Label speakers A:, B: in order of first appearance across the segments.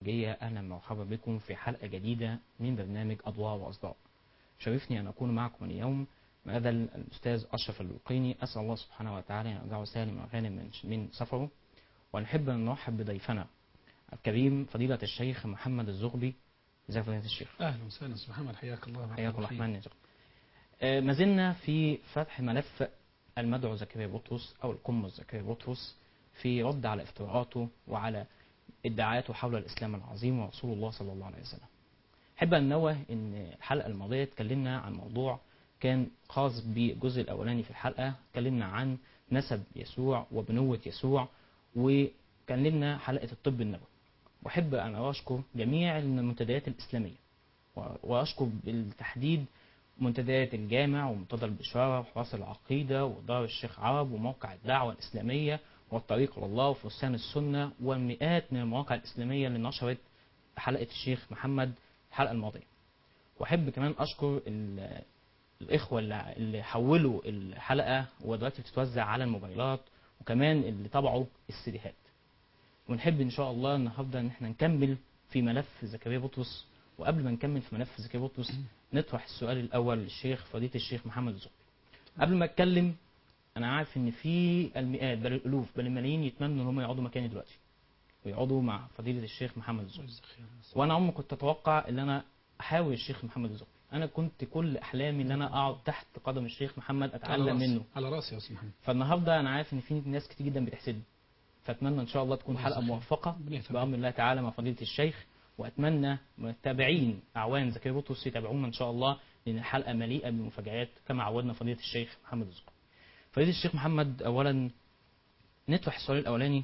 A: أهلا ومرحبا بكم في حلقة جديدة من برنامج أضواء وأصداء. شرفني أن أكون معكم اليوم مع الأستاذ أشرف البلقيني. أسأل الله سبحانه وتعالى أن يرجعه سالم وغانم من سفره. ونحب أن نرحب بضيفنا الكريم فضيلة الشيخ محمد الزغبي. ازيك فضيلة الشيخ؟
B: أهلا وسهلا محمد، حياك الله.
A: حياك الرحمن. ما زلنا في فتح ملف المدعو زكريا بطرس أو القمص زكريا بطرس في رد على افتراءاته وعلى ادعاءاته حول الإسلام العظيم ورسول الله صلى الله عليه وسلم. أحب أن نوه إن الحلقة الماضية اتكلمنا عن موضوع كان خاص بالجزء الأولاني في الحلقة، اتكلمنا عن نسب يسوع وبنوة يسوع، وكلمنا حلقة الطب النبوي. وأحب أن أشكر جميع المنتديات الإسلامية، وأشكر بالتحديد منتديات الجامع ومنتدى البشارة وحراس العقيدة ودار الشيخ عرب وموقع الدعوة الإسلامية والطريق إلى الله وفرسان السنة والمئات من المواقع الإسلامية اللي نشرت حلقة الشيخ محمد الحلقة الماضية. وأحب كمان أشكر الإخوة اللي حولوا الحلقة ودلوقتي بتتوزع على الموبايلات، وكمان اللي طبعوا السيديهات. ونحب إن شاء الله النهارده إن احنا نكمل في ملف زكريا بطرس. وقبل ما نكمل في ملف زكريا بطرس نطرح السؤال الأول للشيخ فضيلة الشيخ محمد الزغبي. قبل ما أتكلم، أنا عارف إن في المئات بل الألوف بل الملايين يتمنوا إن هم يقعدوا مكاني دلوقتي ويقعدوا مع فضيلة الشيخ محمد الزغبي. وأنا عمري كنت أتوقع إن أنا أحاول الشيخ محمد الزغبي. أنا كنت كل أحلامي إن أنا أقعد تحت قدم الشيخ محمد أتعلم منه.
B: على راسي يا أستاذ محمد.
A: فالنهارده أنا عارف إن في ناس كتير جدا بتحسدني، فأتمنى إن شاء الله تكون حلقة موفقة بأمر الله تعالى مع فضيلة الشيخ. وأتمنى متابعين أعوان زكريا بطرس يتابعونا إن شاء الله، لأن الحلقة مليئة بالمفاجآت كما عودنا فضيلة الشيخ محمد الزغبي. فضيلة الشيخ محمد، أولا نطرح السؤال الأولاني.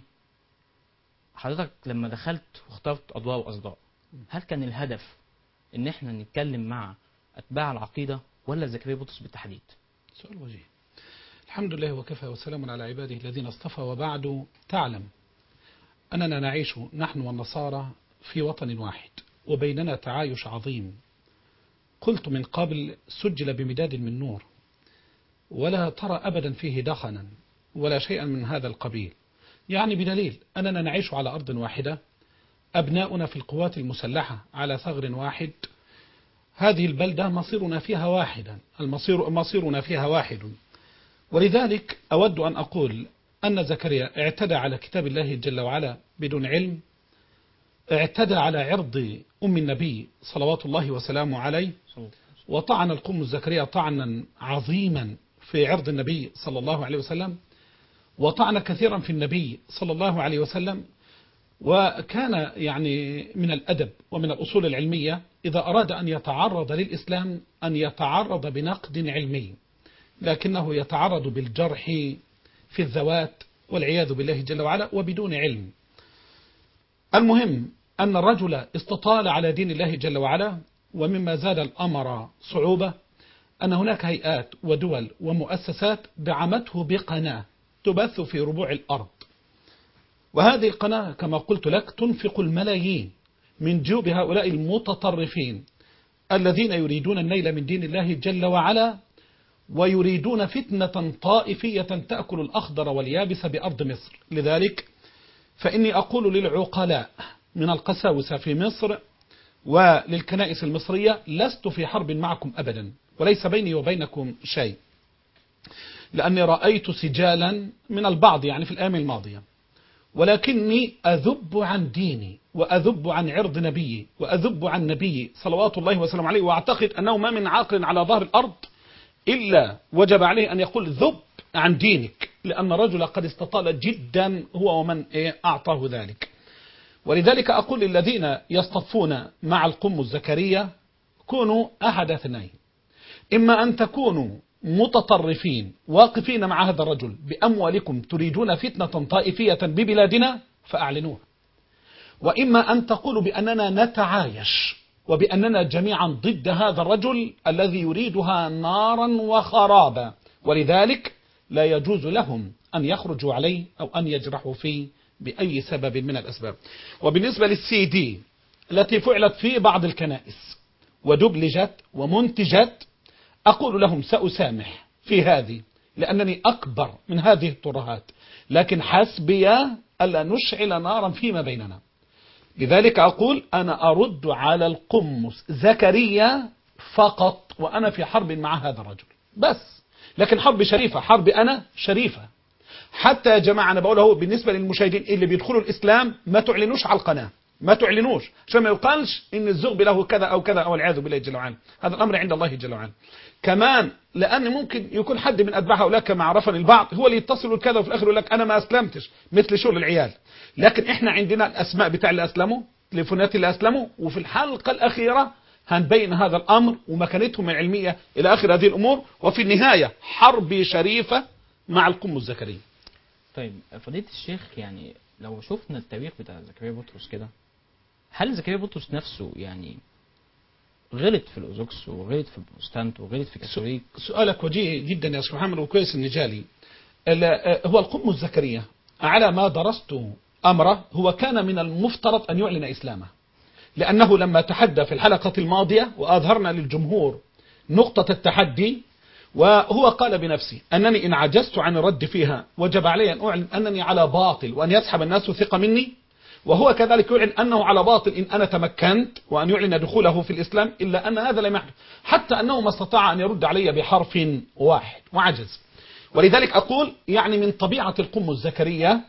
A: حضرتك لما دخلت واخترت أضواء وأصداء، هل كان الهدف إن إحنا نتكلم مع أتباع العقيدة ولا زكريا بطرس بالتحديد؟
B: سؤال وجيه. الحمد لله وكفى وسلام على عباده الذين اصطفى، وبعد تعلم أننا نعيش نحن والنصارى في وطن واحد وبيننا تعايش عظيم. قلت من قبل سجل بمداد من نور، ولا ترى أبدا فيه دخنا ولا شيئا من هذا القبيل، يعني بدليل أننا نعيش على أرض واحدة، أبناؤنا في القوات المسلحة على ثغر واحد. هذه البلدة مصيرنا فيها واحدا، مصيرنا فيها واحد. ولذلك أود أن أقول أن زكريا اعتدى على كتاب الله جل وعلا بدون علم، اعتدى على عرض أم النبي صلوات الله وسلامه عليه، وطعن القمص زكريا طعنا عظيما في عرض النبي صلى الله عليه وسلم، وطعن كثيرا في النبي صلى الله عليه وسلم. وكان يعني من الأدب ومن الأصول العلمية إذا أراد أن يتعرض للإسلام أن يتعرض بنقد علمي، لكنه يتعرض بالجرح في الذوات والعياذ بالله جل وعلا وبدون علم. المهم أن الرجل استطال على دين الله جل وعلا. ومما زاد الأمر صعوبة أن هناك هيئات ودول ومؤسسات دعمته بقناة تبث في ربوع الأرض، وهذه القناة كما قلت لك تنفق الملايين من جيوب هؤلاء المتطرفين الذين يريدون النيل من دين الله جل وعلا، ويريدون فتنة طائفية تأكل الأخضر واليابس بأرض مصر. لذلك فإني أقول للعقلاء من القساوسة في مصر وللكنائس المصرية: لست في حرب معكم أبدا، وليس بيني وبينكم شيء، لأني رأيت سجالا من البعض يعني في الأيام الماضية، ولكني أذب عن ديني وأذب عن عرض نبيي وأذب عن نبيي صلوات الله وسلم عليه، وأعتقد أنه ما من عاقل على ظهر الأرض إلا وجب عليه أن يقول ذب عن دينك، لأن الرجل قد استطال جدا هو ومن أعطاه ذلك. ولذلك أقول للذين يصطفون مع القمص زكريا: كونوا أحد اثنين، إما أن تكونوا متطرفين واقفين مع هذا الرجل بأموالكم تريدون فتنة طائفية ببلادنا فأعلنوها، وإما أن تقولوا بأننا نتعايش وبأننا جميعا ضد هذا الرجل الذي يريدها نارا وخرابا، ولذلك لا يجوز لهم أن يخرجوا عليه أو أن يجرحوا فيه بأي سبب من الأسباب. وبالنسبة للسي دي التي فعلت في بعض الكنائس ودبلجت ومنتجت، أقول لهم سأسامح في هذه لأنني أكبر من هذه الترهات، لكن حسبي ألا نشعل نارا فيما بيننا. لذلك أقول أنا أرد على القمص زكريا فقط، وأنا في حرب مع هذا الرجل بس، لكن حرب شريفة، حرب أنا شريفة. حتى يا جماعة أنا بقوله بالنسبة للمشاهدين اللي بيدخلوا الإسلام، ما تعلنوش على القناة، ما تعلنوش عشان ما يقالش إن الزغب له كذا أو كذا أو العياذ بالله جل وعلا. هذا الأمر عند الله جل وعلا. كمان لأن ممكن يكون حد من أتباع هؤلاء كما عرفني البعض هو اللي يتصل كذا وفي الآخر يقول لك أنا ما أسلمتش، مثل شغل العيال. لكن إحنا عندنا الأسماء بتاع اللي أسلموا، تليفونات اللي أسلموا، وفي الحلقة الأخيرة هنبين هذا الأمر ومكانتهم العلمية إلى آخر هذه الأمور. وفي النهاية حرب شريفة مع القمص زكريا.
A: طيب فضيلة الشيخ، يعني لو شفنا التاريخ بتاع زكريا بطرس كده، هل زكريا بطرس نفسه يعني غلط في الأرثوذكس وغلط في البروتستانت وغلط في الكاثوليك؟
B: سؤالك وجيه جدا يا أستاذ محمد، وكويس إن جالي. هو القمص زكريا على ما درست أمره هو كان من المفترض أن يعلن إسلامه، لأنه لما تحدى في الحلقة الماضية وأظهرنا للجمهور نقطة التحدي، وهو قال بنفسه أنني إن عجزت عن الرد فيها وجب علي أن أعلن أنني على باطل وأن يسحب الناس ثقة مني، وهو كذلك يعلن أنه على باطل إن أنا تمكنت وأن يعلن دخوله في الإسلام، إلا أن هذا لم يحدث، حتى أنه ما استطاع أن يرد علي بحرف واحد وعجز. ولذلك أقول يعني من طبيعة القمص زكريا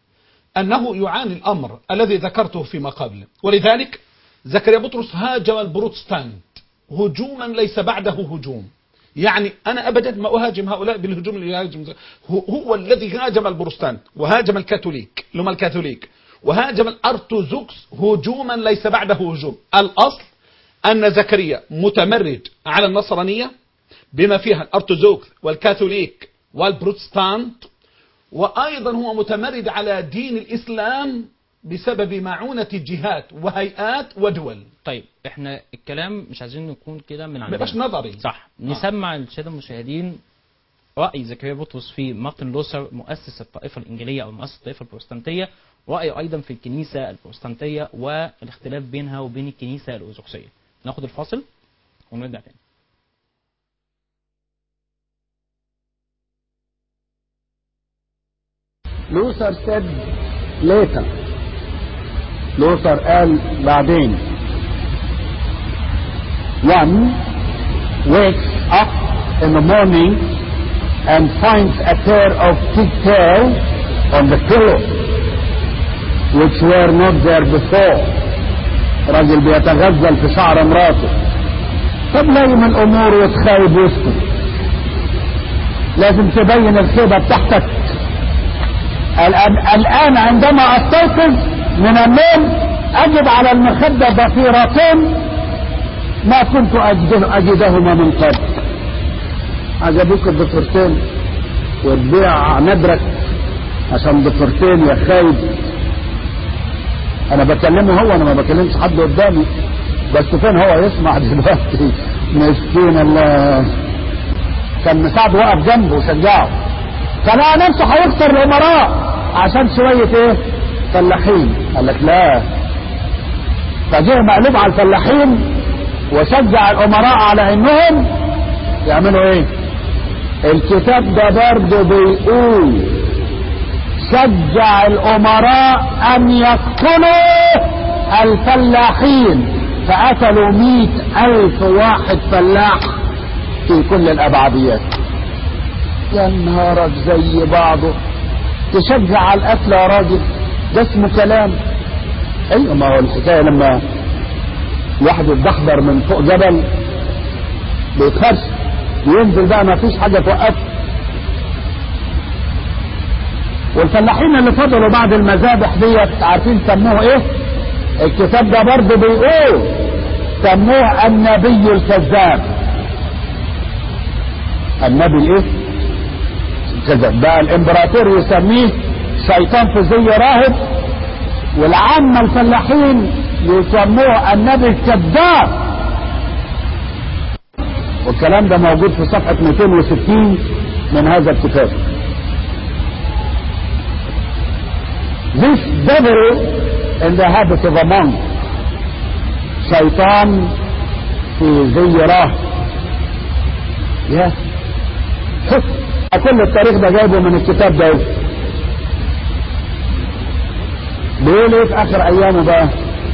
B: أنه يعاني الأمر الذي ذكرته فيما قبل. ولذلك زكريا بطرس هاجم البروتستانت هجوما ليس بعده هجوم. يعني أنا أبدا ما أهاجم هؤلاء بالهجوم اللي يهاجم، هو الذي هاجم البروتستانت وهاجم الكاثوليك لما الكاثوليك، وهاجم الأرثوذكس هجوما ليس بعده هجوم. الأصل أن زكريا متمرد على النصرانية بما فيها الأرثوذكس والكاثوليك والبروتستانت، وأيضا هو متمرد على دين الإسلام بسبب معونة جهات وهيئات ودول.
A: طيب احنا الكلام مش عايزين نكون كده من
B: ما
A: عندنا،
B: يبقاش نظري،
A: صح؟ نسمع للساده المشاهدين رأي زكريا بطرس في مارتن لوثر مؤسس الطائفة الإنجيلية أو مؤسس الطائفة البروتستانتية، رأيه أيضا في الكنيسة البروتستانتية والاختلاف بينها وبين الكنيسة الأرثوذكسية. ناخد الفاصل ونرجع تاني.
C: Luther said later. Luther قال بعدين. One wakes up in the morning and finds a pair of pigtails on the pillow which were not there before. راجل بيتغزل في شعر مراته. طب لازم الامور وتخايب وسطه، لازم تبين الخيبة بتاعتك. الآن عندما أستيقظ من النوم أجد على المخدة ضفيرتين ما كنت أجدهما من قبل. عجبوك الضفيرتين وتبيع ندرك عشان ضفيرتين يا خايب؟ أنا بكلمه هو، أنا ما بكلمش حد قدامي، بس فين هو يسمع دلوقتي؟ مسكين الله، كان مساعد وقف جنبه وشجعه، فلقى نفسه هيخسر الامراء عشان شويه ايه؟ فلاحين. قال لك لا، فجه مقلوب على الفلاحين وشجع الامراء على انهم يعملوا ايه؟ الكتاب ده برضه بيقول شجع الامراء ان يقتلوا الفلاحين، فقتلوا 100,000 واحد فلاح في كل الابعاديات. يا نهارك زي بعضه، تشجع على القتل يا راجل؟ ده اسمه كلام؟ ايوه، ما هو الحكايه لما واحد يتدحضر من فوق جبل بيتخرش ينزل بقى ما فيش حاجه توقفه. والفلاحين اللي فضلوا بعد المذابح ديت عارفين سموه ايه؟ الكتاب ده برضه بيقول سموه النبي الكذاب. النبي الايه؟ كذب. بقى الامبراطور يسميه شيطان في زي راهب، والعامة الفلاحين يسموه النبي الكذاب. والكلام ده موجود في صفحة 260 من هذا الكتاب. This devil in the habit of a monk، شيطان في زي راهب. يا كل التاريخ ده جايبه من الكتاب ده. بيقول ايه في اخر ايامه بقى؟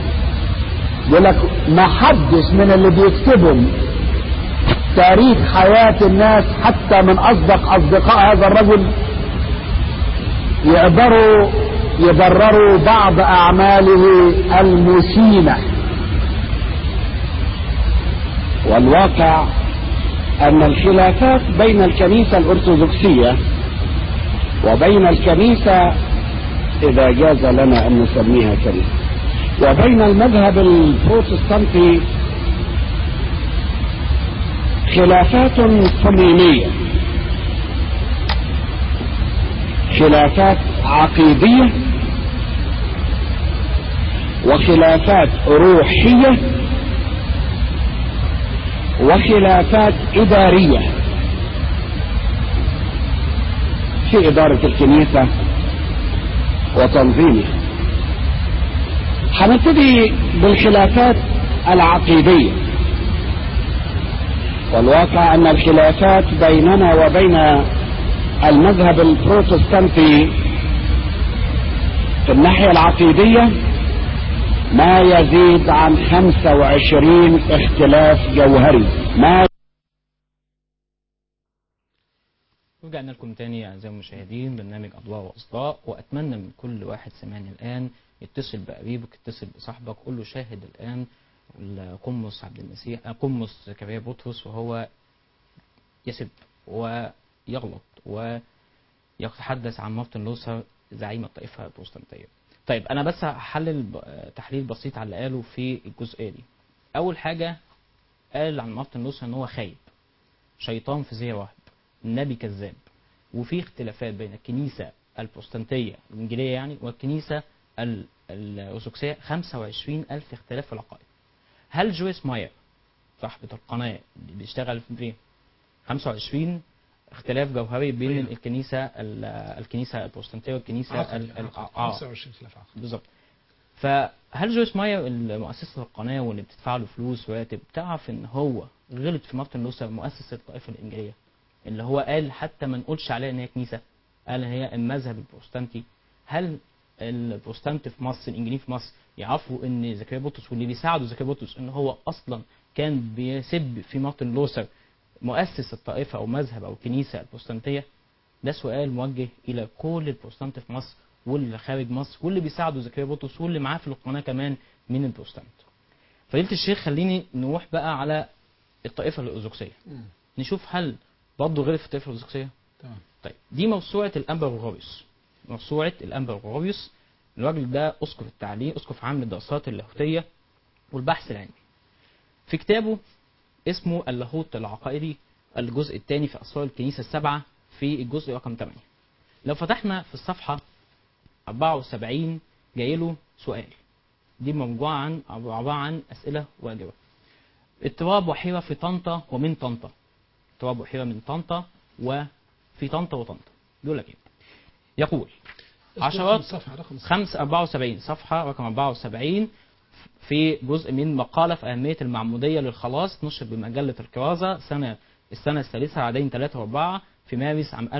C: يقول لك ما حدش من اللي بيكتبوا تاريخ حياة الناس حتى من أصدق أصدقاء هذا الرجل يقدروا يبرروا بعض أعماله المشينة. والواقع أن الخلافات بين الكنيسة الأرثوذكسية وبين الكنيسة، إذا جاز لنا أن نسميها كنيسة، وبين المذهب البروتستانتي خلافات صميمية، خلافات عقيدية وخلافات روحية وخلافات إدارية في إدارة الكنيسة وتنظيمها. هنبتدي بالخلافات العقيدية. والواقع أن الخلافات بيننا وبين المذهب البروتستانتي في الناحية العقيدية ما يزيد عن 25 اختلاف جوهري.
A: رجعنا لكم تاني أعزائي المشاهدين، برنامج أضواء وأصداء، وأتمنى من كل واحد سمعني الآن يتصل بقريبك، يتصل بصاحبك، قول له شاهد الآن القمص عبد المسيح، قمص زكريا بطرس وهو يسب ويغلط ويتحدث عن مارتن لوثر زعيم الطائفة البروتستانتية. طيب أنا بس هحلل تحليل بسيط على اللي قاله في الجزئية دي. أول حاجة قال عن مارتن لوثر إن هو خايب، شيطان في زي راهب، النبي كذاب، وفي اختلافات بين الكنيسة البروتستانتية الإنجيلية يعني والكنيسة الأرثوذكسية 25,000 اختلاف في العقائد. هل جويس ماير صاحبة القناة اللي بيشتغل في 25 اختلاف جوهري بين الكنيسة البروتستانتية والكنيسة
B: 25 خلاف عقد
A: بالظبط. فهل جويس ماير المؤسسة القناة واللي بتدفع له فلوس وراتب تعرف ان هو غلط في مارتن لوثر مؤسس الطائفة الإنجيلية، اللي هو قال حتى ما نقولش عليها ان هي كنيسة، قال هي المذهب البروتستانتي؟ هل البروتستانت في مصر الانجيليين في مصر يعرفوا ان زكريا بطرس واللي بيساعدوا زكريا بطرس ان هو اصلا كان بيسب في مارتن لوثر مؤسس الطائفة او مذهب او كنيسة البروتستانتية؟ ده سؤال موجه الى كل البروتستانت في مصر واللي خارج مصر واللي بيساعدوا زكريا بطرس واللي معاه في القناة كمان من البروتستانت. فضيلة الشيخ خليني نروح بقى على الطائفة الأرثوذكسية، نشوف هل برضه غير في الطائفة الأرثوذكسية؟
B: تمام.
A: طيب دي موسوعة الأنبا غرغوريوس، موسوعة الأنبا غرغوريوس. الراجل ده أسقف التعليم، أسقف عام للدراسات اللاهوتية والبحث العلمي. في كتابه اسمه اللاهوت العقائدي الجزء الثاني في أسرار الكنيسة السبعة في الجزء رقم 8، لو فتحنا في الصفحة 74 جاي له سؤال، دي مجموعة عبارة عن أسئلة واجبة. اضطراب وحيرة في طنطا ومن طنطا، اضطراب وحيرة من طنطا وفي طنطا وطنطا. بيقول لك ايه؟ يقول عشرات 74 صفحة رقم 74 في جزء من مقالة في أهمية المعمودية للخلاص نشر بمجلة الكرازة السنة الثالثة عددين 3 و4 في مارس عام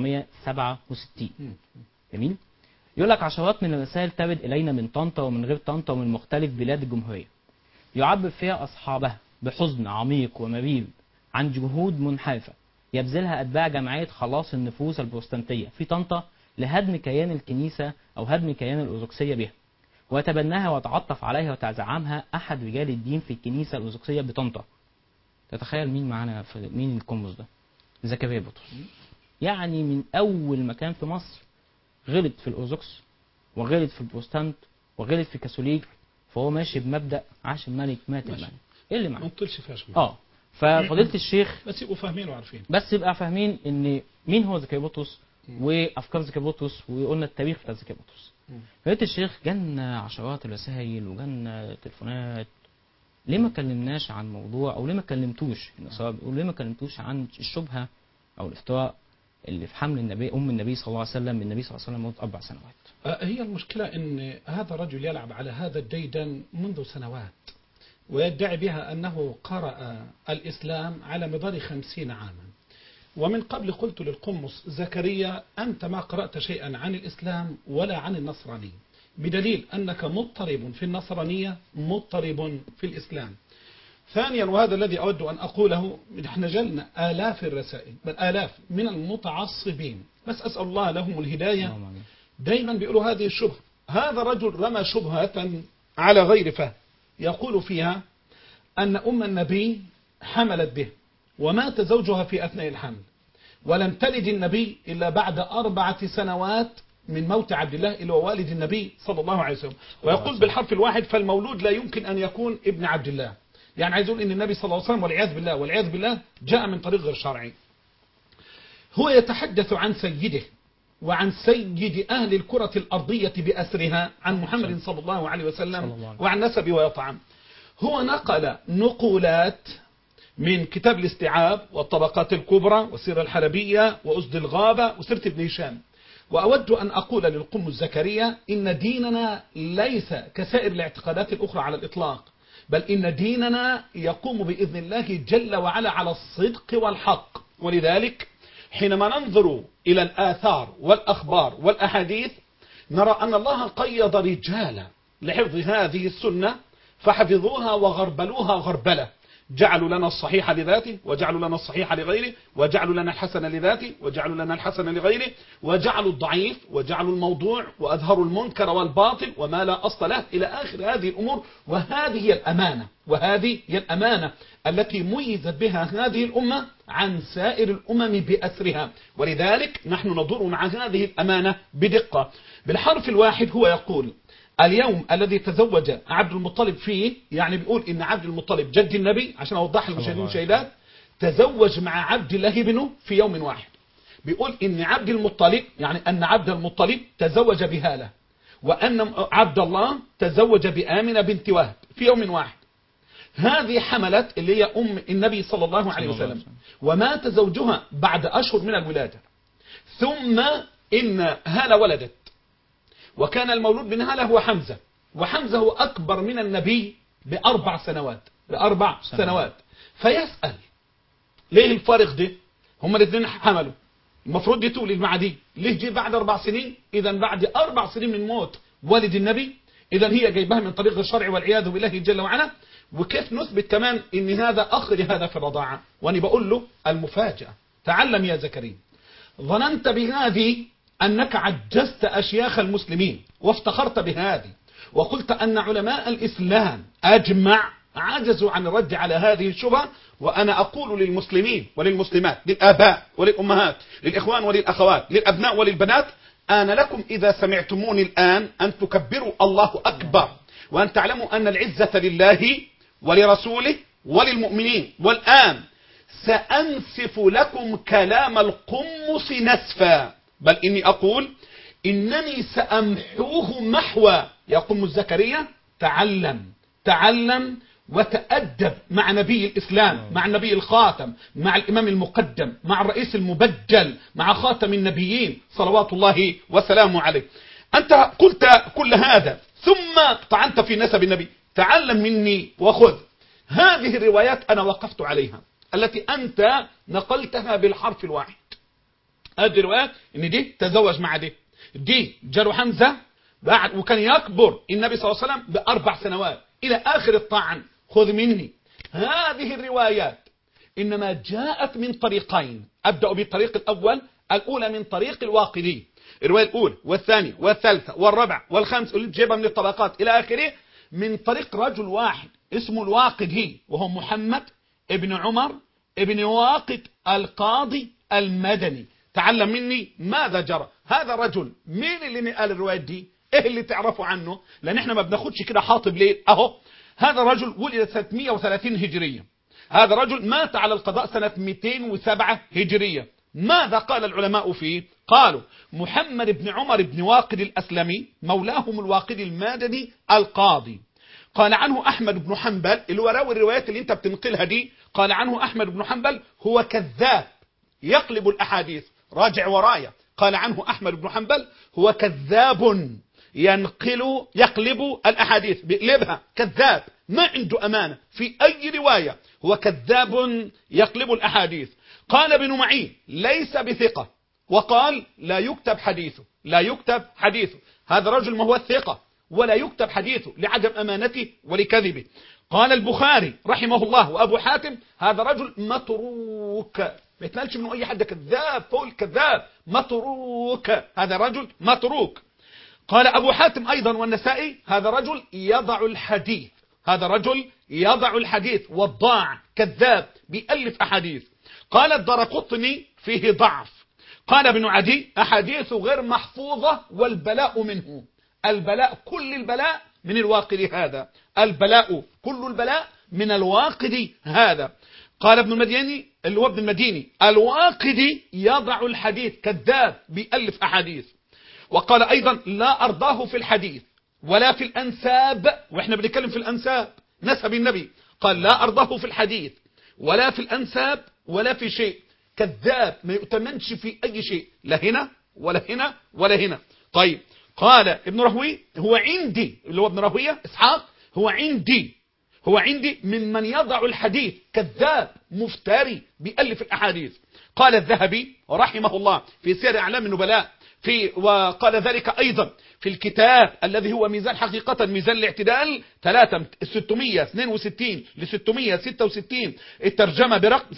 A: 1967. جميل. يقول لك عشرات من الرسائل ترد إلينا من طنطا ومن غير طنطا ومن مختلف بلاد الجمهورية، يعبر فيها أصحابها بحزن عميق ومرير عن جهود منحرفة يبذلها أتباع جمعية خلاص النفوس البروتستانتية في طنطا لهدم كيان الكنيسة أو هدم كيان الأرثوذكسية بها، ويتبناها ويتعطف عليها وتزعمها أحد رجال الدين في الكنيسة الأرثوذكسية بطنطا. تتخيل مين معانا مين القمص ده؟ زكريا بطرس. يعني من أول مكان في مصر غلط في الأرثوذكس وغلط في البروتستانت وغلط في الكاثوليك، فهو ماشي بمبدأ عاش الملك مات الملك. ايه اللي معاه؟
B: ما نطلش فيهاش.
A: ففضيلة الشيخ
B: بس يبقوا فاهمين وعارفين،
A: بس يبقى فاهمين ان مين هو زكريا بطرس وافكار زكريا بطرس، وقلنا التاريخ بتاع زكريا بطرس. فضيلة الشيخ جالنا عشرات الرسائل وجالنا تليفونات، ليه ما كلمناش عن موضوع، او ليه ما كلمتوش النصارى بيقولوا ليه ما كلمتوش عن الشبهة او الافتراء اللي في حمل النبي النبي صلى الله عليه وسلم، النبي صلى الله عليه وسلم موت 4 سنوات.
B: هي المشكلة ان هذا الرجل يلعب على هذا الديدن منذ سنوات، ويدعي بها أنه قرأ الإسلام على مدار 50 عاما. ومن قبل قلت للقمص زكريا أنت ما قرأت شيئا عن الإسلام ولا عن النصراني، بدليل أنك مضطرب في النصرانية مضطرب في الإسلام. ثانيا، وهذا الذي أود أن أقوله، نحن جلنا آلاف الرسائل بل آلاف من المتعصبين، بس أسأل الله لهم الهداية. دايما بيقولوا هذه الشبهة، هذا رجل رمى شبهة على غير فهم، يقول فيها أن أم النبي حملت به ومات زوجها في أثناء الحمل، ولم تلد النبي إلا بعد 4 سنوات من موت عبد الله اللي هو والد النبي صلى الله عليه وسلم، ويقول بالحرف الواحد فالمولود لا يمكن أن يكون ابن عبد الله. يعني عايز يقول إن النبي صلى الله عليه وسلم والعياذ بالله جاء من طريق غير شرعي. هو يتحدث عن سيده وعن سيد أهل الكرة الأرضية بأسرها، عن محمد صلى الله عليه وسلم وعن نسب ويطعم. هو نقل نقولات من كتاب الاستيعاب والطبقات الكبرى والسيرة الحلبية وأسد الغابة وسيرة ابن هشام. وأود أن أقول للقم الزكريا إن ديننا ليس كسائر الاعتقادات الأخرى على الإطلاق، بل إن ديننا يقوم بإذن الله جل وعلا على الصدق والحق. ولذلك حينما ننظر إلى الآثار والأخبار والأحاديث نرى أن الله قيض رجالا لحفظ هذه السنة فحفظوها وغربلوها غربلة، جعلوا لنا الصحيح لذاته وجعلوا لنا الصحيح لغيره، وجعلوا لنا الحسن لذاته وجعلوا لنا الحسن لغيره، وجعلوا الضعيف وجعلوا الموضوع وأظهروا المنكر والباطل وما لا أصل له إلى آخر هذه الأمور. وهذه هي الأمانة التي ميزت بها هذه الأمة عن سائر الأمم بأسرها. ولذلك نحن ندور مع هذه الأمانة بدقة. بالحرف الواحد هو يقول اليوم الذي تزوج عبد المطلب فيه، يعني بيقول إن عبد المطلب جد النبي، عشان أوضح للمشاهدين والمشاهدات، تزوج مع عبد الله ابنه في يوم واحد. بيقول إن عبد المطلب، يعني أن عبد المطلب تزوج بهالة، وأن عبد الله تزوج بآمنة بنت وهب في يوم واحد. هذه حملت اللي هي أم النبي صلى الله عليه وسلم، ومات زوجها بعد أشهر من الولادة. ثم إن هالة ولدت، وكان المولود من هالة هو حمزة، وحمزة هو أكبر من النبي ب4 سنوات. فيسأل ليه الفارق ده؟ هم الاثنين حملوا، المفروض دي تولد مع دي، ليه جي بعد 4 سنين؟ إذا بعد 4 سنين من موت والد النبي، إذا هي جايبها من طريق الشرع والعياذ بالله جل وعلا. وكيف نثبت كمان إن هذا أخ لهذا في الرضاعة؟ وأنا بقول له المفاجأة، تعلم يا زكريا، ظننت بهذه أنك عجزت أشياخ المسلمين وافتخرت بهذه، وقلت أن علماء الإسلام أجمع عجزوا عن الرد على هذه الشبهة. وأنا أقول للمسلمين وللمسلمات، للآباء وللأمهات، للإخوان وللأخوات، للأبناء وللبنات، آن لكم إذا سمعتموني الآن أن تكبروا الله أكبر، وأن تعلموا أن العزة لله ولرسوله وللمؤمنين. والآن سأنسف لكم كلام القمص نسفا، بل إني أقول إنني سأمحوه محوى. يا قم الزكريا، تعلم وتأدب مع نبي الإسلام، مع النبي الخاتم، مع الإمام المقدم، مع الرئيس المبجل، مع خاتم النبيين صلوات الله وسلامه عليه. أنت قلت كل هذا ثم طعنت في نسب النبي. تعلم مني وخذ هذه الروايات، أنا وقفت عليها التي أنت نقلتها بالحرف الواحد. هذه الروايات إن دي تزوج مع دي جاله حمزة بعد، وكان يكبر النبي صلى الله عليه وسلم ب4 سنوات إلى آخر الطعن. خذ مني هذه الروايات، إنما جاءت من طريقين. أبدأ بالطريق الأولى من طريق الواقدي، الرواية الأولى والثانية والثالثة والرابعة والخامسة اللي جايبها من الطبقات إلى آخره، من طريق رجل واحد اسمه الواقدي، وهو محمد ابن عمر ابن واقد القاضي المدني. تعلم مني ماذا جرى. هذا رجل مين اللي نقل الرواية دي؟ ايه اللي تعرفوا عنه؟ لان احنا ما بناخدش كده حاطب ليه. اهو هذا رجل ولد سنة 130 هجرية، هذا رجل مات على القضاء سنة 207 هجرية. ماذا قال العلماء فيه؟ قالوا محمد بن عمر بن واقد الأسلمي مولاهم الواقد المدني القاضي. قال عنه أحمد بن حنبل اللي هو راوي الروايات اللي انت بتنقلها دي، قال عنه أحمد بن حنبل هو كذاب يقلب الأحاديث. راجع ورايا، قال عنه أحمد بن حنبل هو كذاب يقلب الأحاديث، بيقلبها، كذاب ما عنده أمانة في أي رواية، هو كذاب يقلب الأحاديث. قال ابن معين ليس بثقة، وقال لا يكتب حديثه. لا يكتب حديثه. هذا رجل ما هو الثقة ولا يكتب حديثه لعدم أمانته ولكذبه. قال البخاري رحمه الله وأبو حاتم هذا رجل متروك، ما يتنالش منه أي حد، كذاب فوق الكذاب، متروك، هذا رجل متروك. قال أبو حاتم أيضا والنسائي هذا رجل يضع الحديث، هذا رجل يضع الحديث وضاع كذاب بيألف أحاديث. قال الدرقطني فيه ضعف. قال ابن عدي أحاديث غير محفوظة والبلاء منه، البلاء كل البلاء من الواقد هذا، البلاء كل البلاء من الواقد هذا. قال ابن المديني اللي هو ابن المديني الواقدي يضع الحديث، كذاب بيألف أحاديث. وقال أيضا لا أرضاه في الحديث ولا في الأنساب، وإحنا بنتكلم في الأنساب نسب النبي، قال لا أرضاه في الحديث ولا في الأنساب ولا في شيء، كذاب ما يؤتمنش في أي شيء، لا هنا ولا هنا ولا هنا. طيب قال ابن رهوي هو عندي، اللي هو ابن رهوية إسحاق، هو عندي ممن يضع الحديث، كذاب مفتري بيألف الأحاديث. قال الذهبي رحمه الله في سير أعلام النبلاء وقال ذلك أيضا في الكتاب الذي هو ميزان حقيقة ميزان الاعتدال 662 ل 666، الترجمة برقم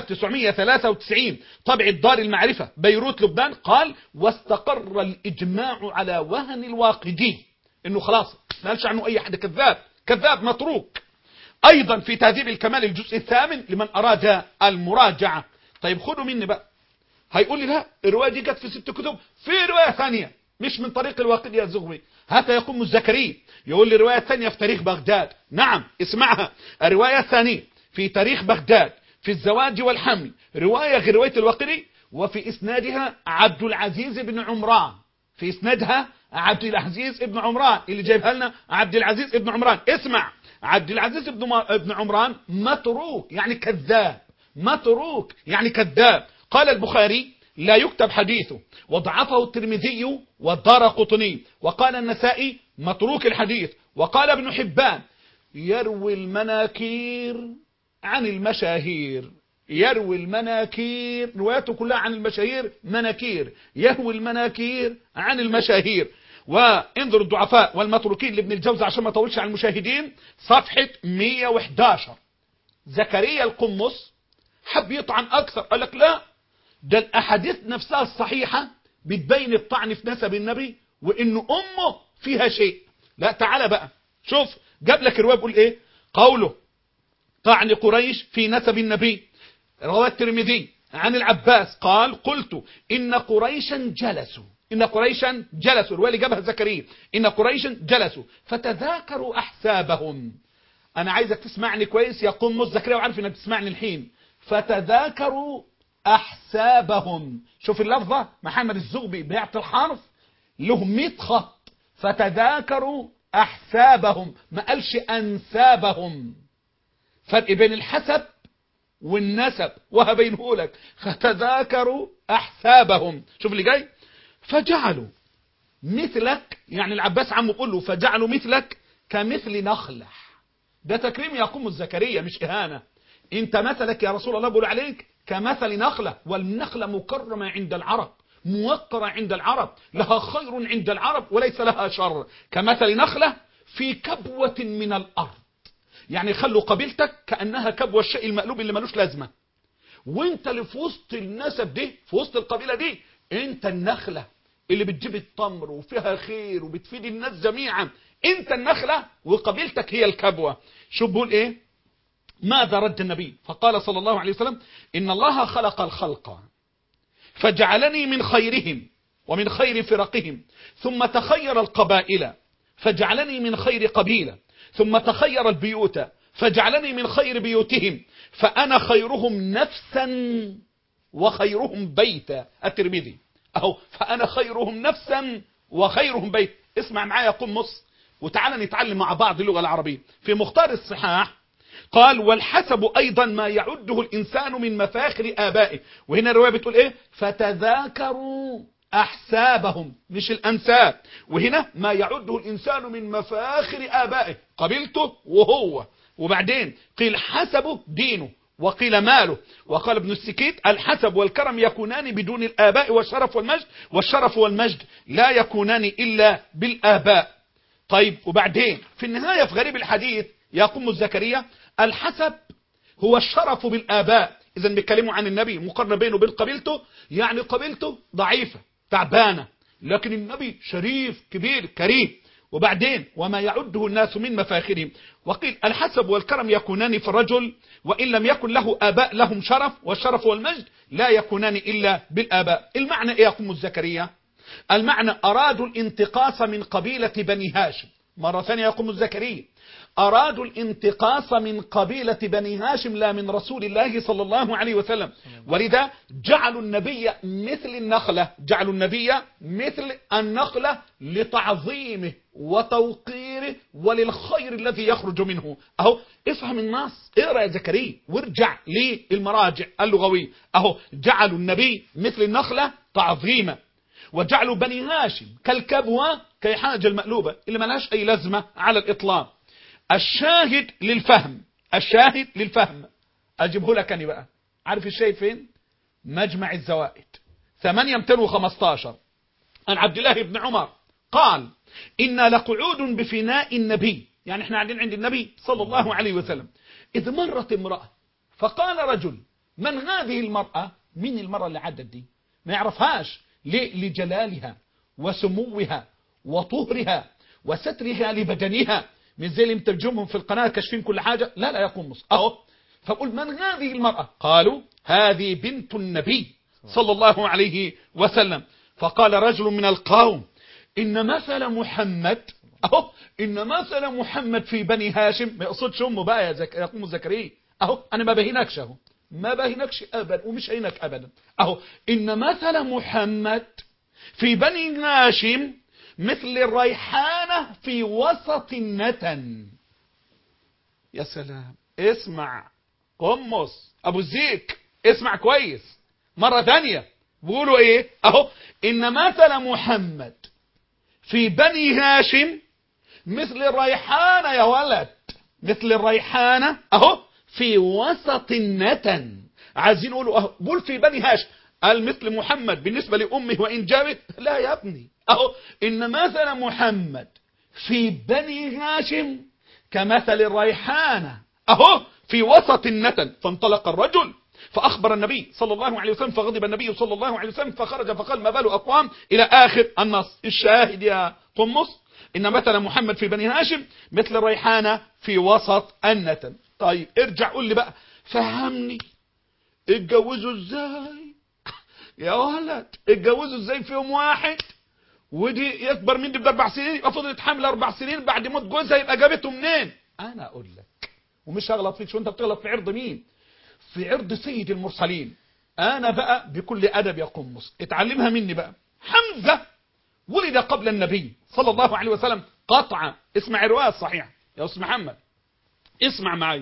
B: 7993، طبع دار المعرفة بيروت لبنان. قال واستقر الإجماع على وهن الواقدي، إنه خلاص ما قالش عنه أي حد، كذاب متروك. أيضا في تهذيب الكمال الجزء الثامن لمن أراد المراجعة. طيب خدوا مني بقى، هيقول لي لا الرواية دي جت في 6 كتب، في رواية ثانية مش من طريق الواقدي يا زغبي، هذا يقوم الزكري يقول لي رواية ثانية في تاريخ بغداد. نعم اسمعها، الرواية الثانية في تاريخ بغداد في الزواج والحمل، رواية غير رواية الواقدي، وفي إسنادها عبد العزيز بن عمران، في إسنادها عبد العزيز بن عمران اللي جايبها لنا عبد العزيز بن عمران. اسمع، عبد العزيز بن عمران متروك يعني كذاب، متروك يعني كذاب. قال البخاري لا يكتب حديثه وضعفه الترمذي والدارقطني، وقال النسائي متروك الحديث، وقال ابن حبان يروي المناكير عن المشاهير، يروي المناكير، رواياته كلها عن المشاهير مناكير، يروي المناكير عن المشاهير. وانظر الضعفاء والمتروكين لابن الجوزي عشان ما اطولش على المشاهدين، صفحة 111. زكريا القمص حب يطعن اكثر، قال لك لا ده الاحاديث نفسها الصحيحة بتبين الطعن في نسب النبي وانه امه فيها شيء. لا تعالى بقى شوف، جاب لك الرواية بيقول ايه، قوله طعن قريش في نسب النبي. رواه الترمذي عن العباس قال قلت إن قريشا جلسوا، الرواية اللي جابها زكريا، إن قريشا جلسوا فتذاكروا أحسابهم. أنا عايزك تسمعني كويس يا قمص زكريا، وعارف إنك تسمعني الحين. فتذاكروا أحسابهم، شوف اللفظة، محمد الزغبي بيعطي الحرف له 100 خط. فتذاكروا أحسابهم، ما قالش أنسابهم، فرق بين الحسب والنسب وهبينه لك. فتذاكروا أحسابهم، شوف اللي جاي، فجعلوا مثلك، يعني العباس عمه يقول له فجعلوا مثلك كمثل نخلة. ده تكريم يا قوم الزكريا مش إهانة. انت مثلك يا رسول الله بقول عليك كمثل نخلة، والنخلة مكرمة عند العرب، موقرة عند العرب، لها خير عند العرب وليس لها شر، كمثل نخلة في كبوة من الأرض. يعني خلوا قبيلتك كأنها كبوة الشيء المقلوب اللي ملوش لازمة، وانت اللي في وسط النسب دي، في وسط القبيلة دي، انت النخلة اللي بتجيب التمر وفيها خير وبتفيد الناس جميعا، انت النخلة وقبيلتك هي الكبوة. شو بقول ايه؟ ماذا رد النبي؟ فقال صلى الله عليه وسلم إن الله خلق الخلق فجعلني من خيرهم ومن خير فرقهم، ثم تخير القبائل فجعلني من خير قبيلة، ثم تخير البيوت فجعلني من خير بيوتهم، فأنا خيرهم نفسا وخيرهم بيتا. الترمذي أهو، فأنا خيرهم نفسا وخيرهم بيت. اسمع معايا يا قمص وتعالى نتعلم مع بعض اللغة العربية. في مختار الصحاح قال والحسب أيضا ما يعده الإنسان من مفاخر آبائه، وهنا الرواية بتقول إيه؟ فتذاكروا أحسابهم مش الأنساب، وهنا ما يعده الإنسان من مفاخر آبائه، قبيلته وهو. وبعدين قيل حسبه دينه وقيل ماله. وقال ابن السكيت الحسب والكرم يكونان بدون الآباء والشرف والمجد لا يكونان إلا بالآباء. طيب وبعدين في النهاية في غريب الحديث يا قم زكريا الحسب هو الشرف بالآباء. إذا بيتكلموا عن النبي مقارنة بينه وبين قبيلته، يعني قبيلته ضعيفة تعبانة، لكن النبي شريف كبير كريم. وبعدين وما يعده الناس من مفاخرهم. وقيل الحسب والكرم يكونان في الرجل وإن لم يكن له آباء لهم شرف، والشرف والمجد لا يكونان إلا بالآباء. المعنى إيه يا قم زكريا؟ المعنى أرادوا الانتقاص من قبيلة بني هاشم. مرة ثانية يا قم زكريا أرادوا الانتقاص من قبيلة بني هاشم لا من رسول الله صلى الله عليه وسلم. ولذا جعلوا النبي مثل النخلة، جعلوا النبي مثل النخلة لتعظيمه وتوقيره وللخير الذي يخرج منه. أهو افهم النص، اقرأ يا زكريا وارجع للمراجع اللغوية. أهو جعلوا النبي مثل النخلة تعظيما، وجعلوا بني هاشم كالكبوة كالحاجة المقلوبة اللي ملهاش أي لازمة على الإطلاق. الشاهد للفهم، الشاهد للفهم أجيبه لك أنا بقى. عارف الشاهد فين؟ مجمع الزوائد 815 عن عبد الله بن عمر قال إنا لقعود بفناء النبي، يعني احنا قاعدين عند النبي صلى الله عليه وسلم، إذ مرت امرأة فقال رجل من هذه المرأة؟ مين المرأة اللي عدت دي؟ ما يعرفهاش. ليه؟ لجلالها وسموها وطهرها وسترها لبدنها. مش زي اللي مترجمهم في القناة كاشفين كل حاجة، لا لا يقوم مصر أهو. فقل من هذه المرأة؟ قالوا هذه بنت النبي صلى الله عليه وسلم. فقال رجل من القوم إن مثل محمد أهو، إن مثل محمد في بني هاشم. ما يقصدش أمه بقى يا قوم زكريا أهو، أنا ما بهينكش أهو، ما بهينكش أبدا ومش هينك أبدا أهو. إن مثل محمد في بني هاشم مثل الريحانة في وسط النتن. يا سلام، اسمع قمص أبو الزيك، اسمع كويس مرة ثانية. بيقولوا ايه اهو؟ إن مثل محمد في بني هاشم مثل الريحانة يا ولد، مثل الريحانة اهو في وسط النتن. عايزين يقولوا اهو بقول في بني هاشم، قال مثل محمد بالنسبة لأمه وإن جابت، لا يا ابني اهو إن مثل محمد في بني هاشم كمثل الريحانة اهو في وسط النتن. فانطلق الرجل فأخبر النبي صلى الله عليه وسلم، فغضب النبي صلى الله عليه وسلم فخرج فقال ما بال أقوام إلى آخر النص. الشاهد يا قمص إن مثل محمد في بني هاشم مثل الريحانة في وسط النتن. طيب ارجع قول لي بقى، فهمني اتجوزوا ازاي يا ولد؟ اتجوزوا ازاي في يوم واحد؟ ودي يكبر مني ب4 سنين، يبقى فضلت حامل 4 سنين بعد موت جوزها، يبقى جابته منين؟ انا اقول لك ومش هغلط فيك. شو انت بتغلط في عرض مين؟ في عرض سيد المرسلين. انا بقى بكل ادب يا قمص اتعلمها مني بقى. حمزة ولد قبل النبي صلى الله عليه وسلم قطعا. اسمع الرواية الصحيحة يا استاذ محمد، اسمع معي.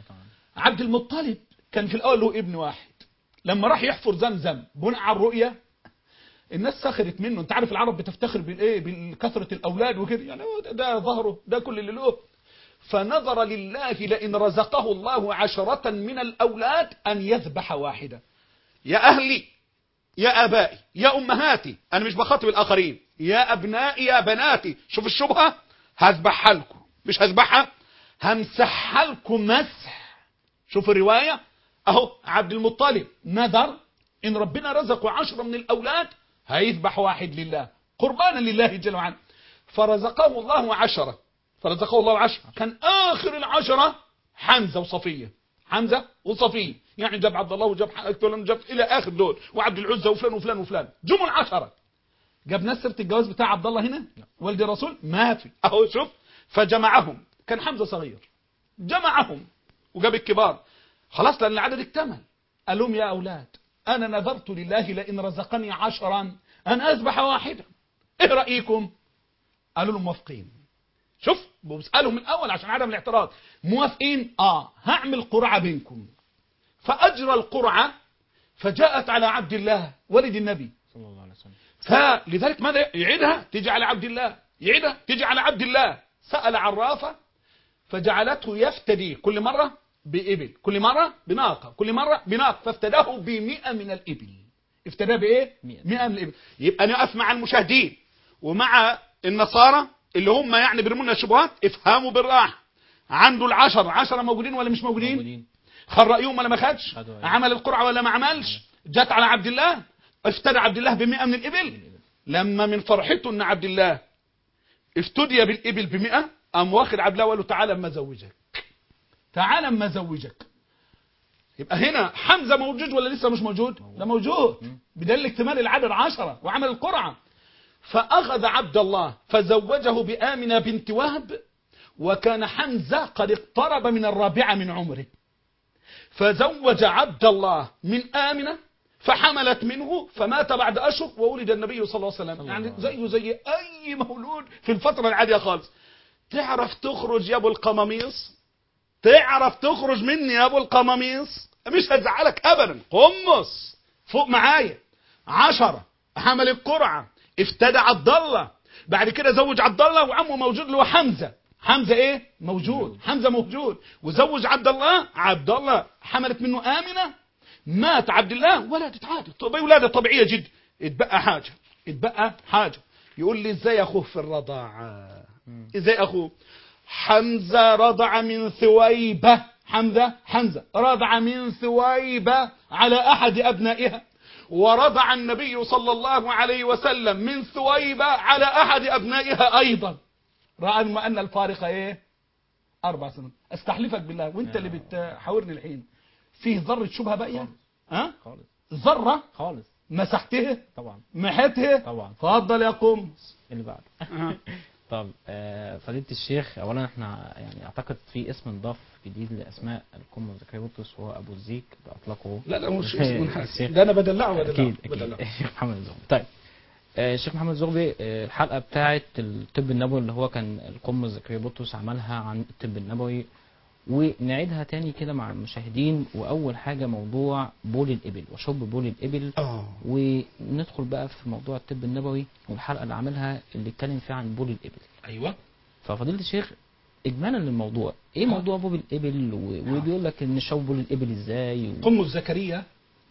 B: عبد المطلب كان في الاول له ابن واحد، لما راح يحفر زمزم بناء على الرؤية الناس سخرت منه. انت عارف العرب بتفتخر بالايه؟ بالكثرة الاولاد وكده، يعني ده ظهره ده كل اللي له. فنظر لله لئن رزقه الله 10 من الأولاد أن يذبح واحدة. يا أهلي يا آبائي يا أمهاتي، أنا مش بخاطب الآخرين، يا أبنائي يا بناتي، شوف الشبهة، هذبحها لكم، مش هذبحها، همسحها لكم مسح. شوف الرواية أهو. عبد المطلب نذر إن ربنا رزقه 10 من الأولاد هيذبح واحد لله قربانا لله جل وعلا. فرزقه الله 10، فرزقه الله 10. كان آخر 10 حمزة وصفية، حمزة وصفية، يعني جاب عبد الله وجاب جاب إلى آخر دول، وعبد العزة وفلان وفلان وفلان، جمل 10. جاب ناس سيرة الجواز بتاع عبد الله هنا والد الرسول ما في أهو. شوف فجمعهم، كان حمزة صغير، جمعهم وجاب الكبار خلاص لأن العدد اكتمل. قال لهم يا أولاد أنا نذرت لله لئن رزقني 10 أن أذبح واحدة، إيه رأيكم؟ قالوا له موافقين. شوف بسألهم من الأول عشان عدم الاعتراض، موافقين؟ هعمل قرعة بينكم. فأجرى القرعة فجاءت على عبد الله ولد النبي
A: صلى الله عليه وسلم.
B: فلذلك ماذا يعيدها؟ تيجي على عبد الله، يعيدها تيجي على عبد الله. سأل عرافة فجعلته يفتدي كل مرة بإبل، كل مرة بناقة، كل مرة بناقة، فافتداه ب100 من الإبل. افتداه بإيه؟ 100 من الإبل. يبقى نقف مع المشاهدين ومع النصارى اللي هم يعني بيرمونا شبهات، افهموا بالراحة. عنده ال10 موجودين ولا مش موجودين؟ خد رأيهم ولا ما خدش؟ عمل القرعة ولا ما عملش؟ جت على عبد الله، افتدى عبد الله ب100 من الإبل. لما من فرحته ان عبد الله افتدي بالإبل ب100، قام واخد عبد الله وقال له تعالى اما ازوجك، تعالى اما ازوجك. يبقى هنا حمزة موجود ولا لسه مش موجود؟ ده موجود، بدليل اكتمال العدد 10 وعمل القرعة. فأخذ عبد الله فزوجه بآمنة بنت وهب، وكان حمزة قد اقترب من 4 من عمره، فزوج عبد الله من آمنة فحملت منه، فمات بعد أشهر وولد النبي صلى الله عليه وسلم. يعني زيه زي أي مولود في الفترة العادية خالص. تعرف تخرج يا أبو القماميص؟ تعرف تخرج مني يا أبو القماميص؟ مش هزعلك أبدا. قمص فوق معايا 10 حمل القرعة، افتدى عبد الله، بعد كده زوج عبد الله وعمه موجود له حمزة. حمزة ايه؟ موجود. حمزة موجود وزوج عبد الله. عبد الله حملت منه آمنة، مات عبد الله، ولدت عادي، ولادة طبيعية جدا. اتبقى حاجة. يقول لي ازاي اخوه في الرضاعة؟ ازاي اخوه؟ حمزة رضع من ثويبة. حمزة رضع من ثويبة على أحد أبنائها، ورضع النبي صلى الله عليه وسلم من ثويبة على أحد أبنائها أيضا. رأى أن الفارق إيه؟ 4 سنين. استحلفك بالله وانت اللي بتحاورني الحين، فيه ذرة شبهة باقية؟ ها؟
A: خالص.
B: ذرة؟
A: خالص.
B: مسحته؟
A: طبعا.
B: محته؟
A: طبعا.
B: فضل يا قمص.
A: اللي بعد. طب فضيلة الشيخ، اولا احنا يعني اعتقد في اسم انضاف جديد لاسماء القمة زكريا بطرس، وهو ابو الزيك باطلقه.
B: لا مش اسم حاجة، ده انا بدلعه.
A: اكيد الشيخ محمد زغبي. طيب الشيخ محمد زغبي، الحلقة بتاعت الطب النبوي اللي هو كان القمة زكريا بطرس عملها عن الطب النبوي، ونعيدها تاني كده مع المشاهدين. واول حاجة موضوع بول الابل وشرب بول الابل، وندخل بقى في موضوع الطب النبوي والحلقة اللي عاملها اللي اتكلم فيها عن بول الابل.
B: ايوه.
A: ففضيلة الشيخ، اجمالا للموضوع، ايه موضوع بول الابل وبيقول لك ان شرب بول الابل ازاي
B: قم زكريا،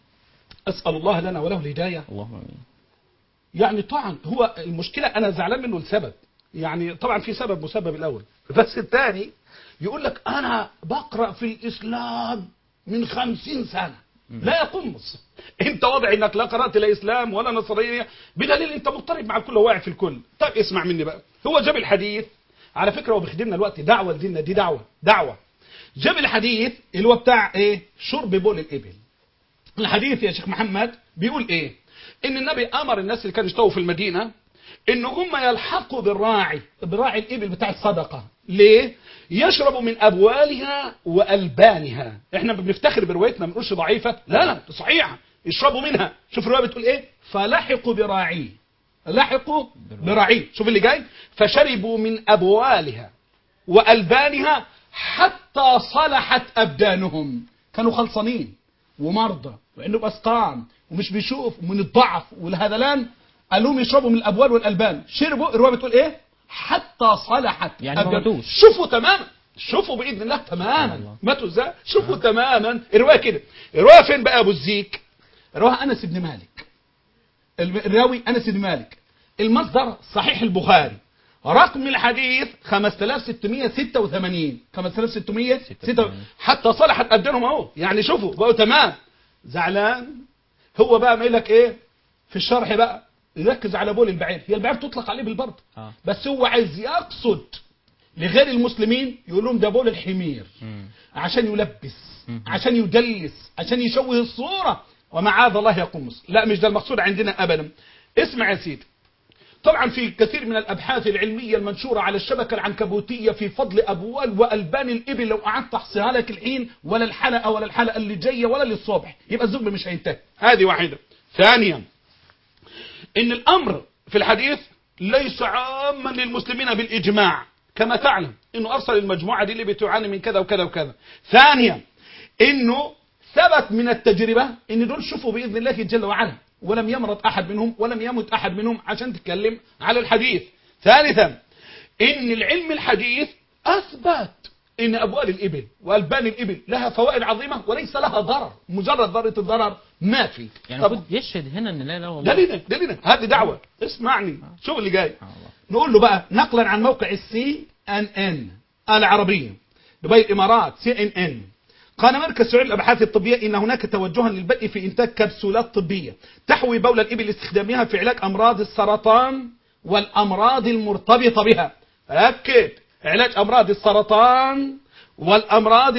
B: اسال الله لنا وله الهدايه.
A: اللهم امين.
B: يعني طبعا هو المشكله انا زعلان منه لسبب، يعني طبعا في سبب مسبب الاول، بس الثاني يقول لك انا بقرأ في الاسلام من 50 سنة. لا يا قمص، انت واضح انك لا قرأت لا اسلام ولا نصرانية، بدليل انت مضطرب مع الكل وواعي في الكل. طيب اسمع مني بقى، هو جاب الحديث، على فكرة هو بيخدمنا الوقت دعوة لديننا، دي دعوة. جاب الحديث اللي هو بتاع ايه؟ شرب بول الابل. الحديث يا شيخ محمد بيقول ايه؟ ان النبي امر الناس اللي كانوا يشتغلوا في المدينة ان هم يلحقوا براعي الابل بتاع الصدقة. ليه؟ يشربوا من ابوالها والبانها. احنا بنفتخر بروايتنا، ما بنقولش ضعيفة، لا صحيحة، يشربوا منها. شوف الرواية بتقول ايه؟ فلحقوا براعي، لحقوا براعي. شوف اللي جاي، فشربوا من ابوالها والبانها حتى صلحت ابدانهم. كانوا خلصانين ومرضى وانه باسقام ومش بيشوف، ومن الضعف والهذلان قال لهم يشربوا من الابوال والالبان. شربوا، الروايه بتقول ايه؟ حتى صلحت
A: يعني ما ماتوش.
B: شوفوا تماما، شوفوا باذن الله تماما. ماتوا ازاي؟ شوفوا تماما. الروايه كده. الروايه فين بقى يا ابو الزيك؟ الروايه انس بن مالك، الراوي انس بن مالك، المصدر صحيح البخاري، رقم الحديث 5686. 5686 حتى صلحت ابدانهم اهو. يعني شوفوا بقوا تمام. زعلان هو بقى ما يقول لك ايه في الشرح بقى؟ يركز على بول البعير. هي البعير تطلق عليه بالبرد، بس هو عايز يقصد لغير المسلمين يقول لهم ده بول الحمير، عشان يلبس، عشان يدلس، عشان يشوه الصورة، ومعاذ الله يقمص. لا مش ده المقصود عندنا ابدا. اسمع يا سيدي، طبعا في كثير من الابحاث العلمية المنشورة على الشبكة العنكبوتية في فضل ابوال والبان الابل، لو قعدت احصيها لك الحين ولا الحلقة اللي جاية ولا للصبح يبقى الزب مش هينتهي. هذه واحدة. ثانيا، ان الامر في الحديث ليس عاما للمسلمين بالاجماع، كما تعلم انه ارسل المجموعة دي اللي بتعاني من كذا وكذا وكذا. ثانيا، انه ثبت من التجربة ان دول شوفوا باذن الله جل وعلا، ولم يمرض احد منهم ولم يمت احد منهم عشان تتكلم على الحديث. ثالثا، ان العلم الحديث اثبت إن أبوال الإبل وألبان الإبل لها فوائد عظيمة وليس لها ضرر، مجرد ذرة الضرر ما في.
A: يعني المفروض يشهد هنا ان لا والله.
B: دليلنا هذه دعوة. اسمعني شوف اللي جاي. نقول له بقى نقلا عن موقع CNN العربية دبي الإمارات CNN، قال مركز سعودي للأبحاث الطبية إن هناك توجها للبدء في إنتاج كبسولات طبية تحوي بول الإبل لاستخدامها في علاج أمراض السرطان والأمراض المرتبطة بها. أكد، علاج أمراض السرطان والأمراض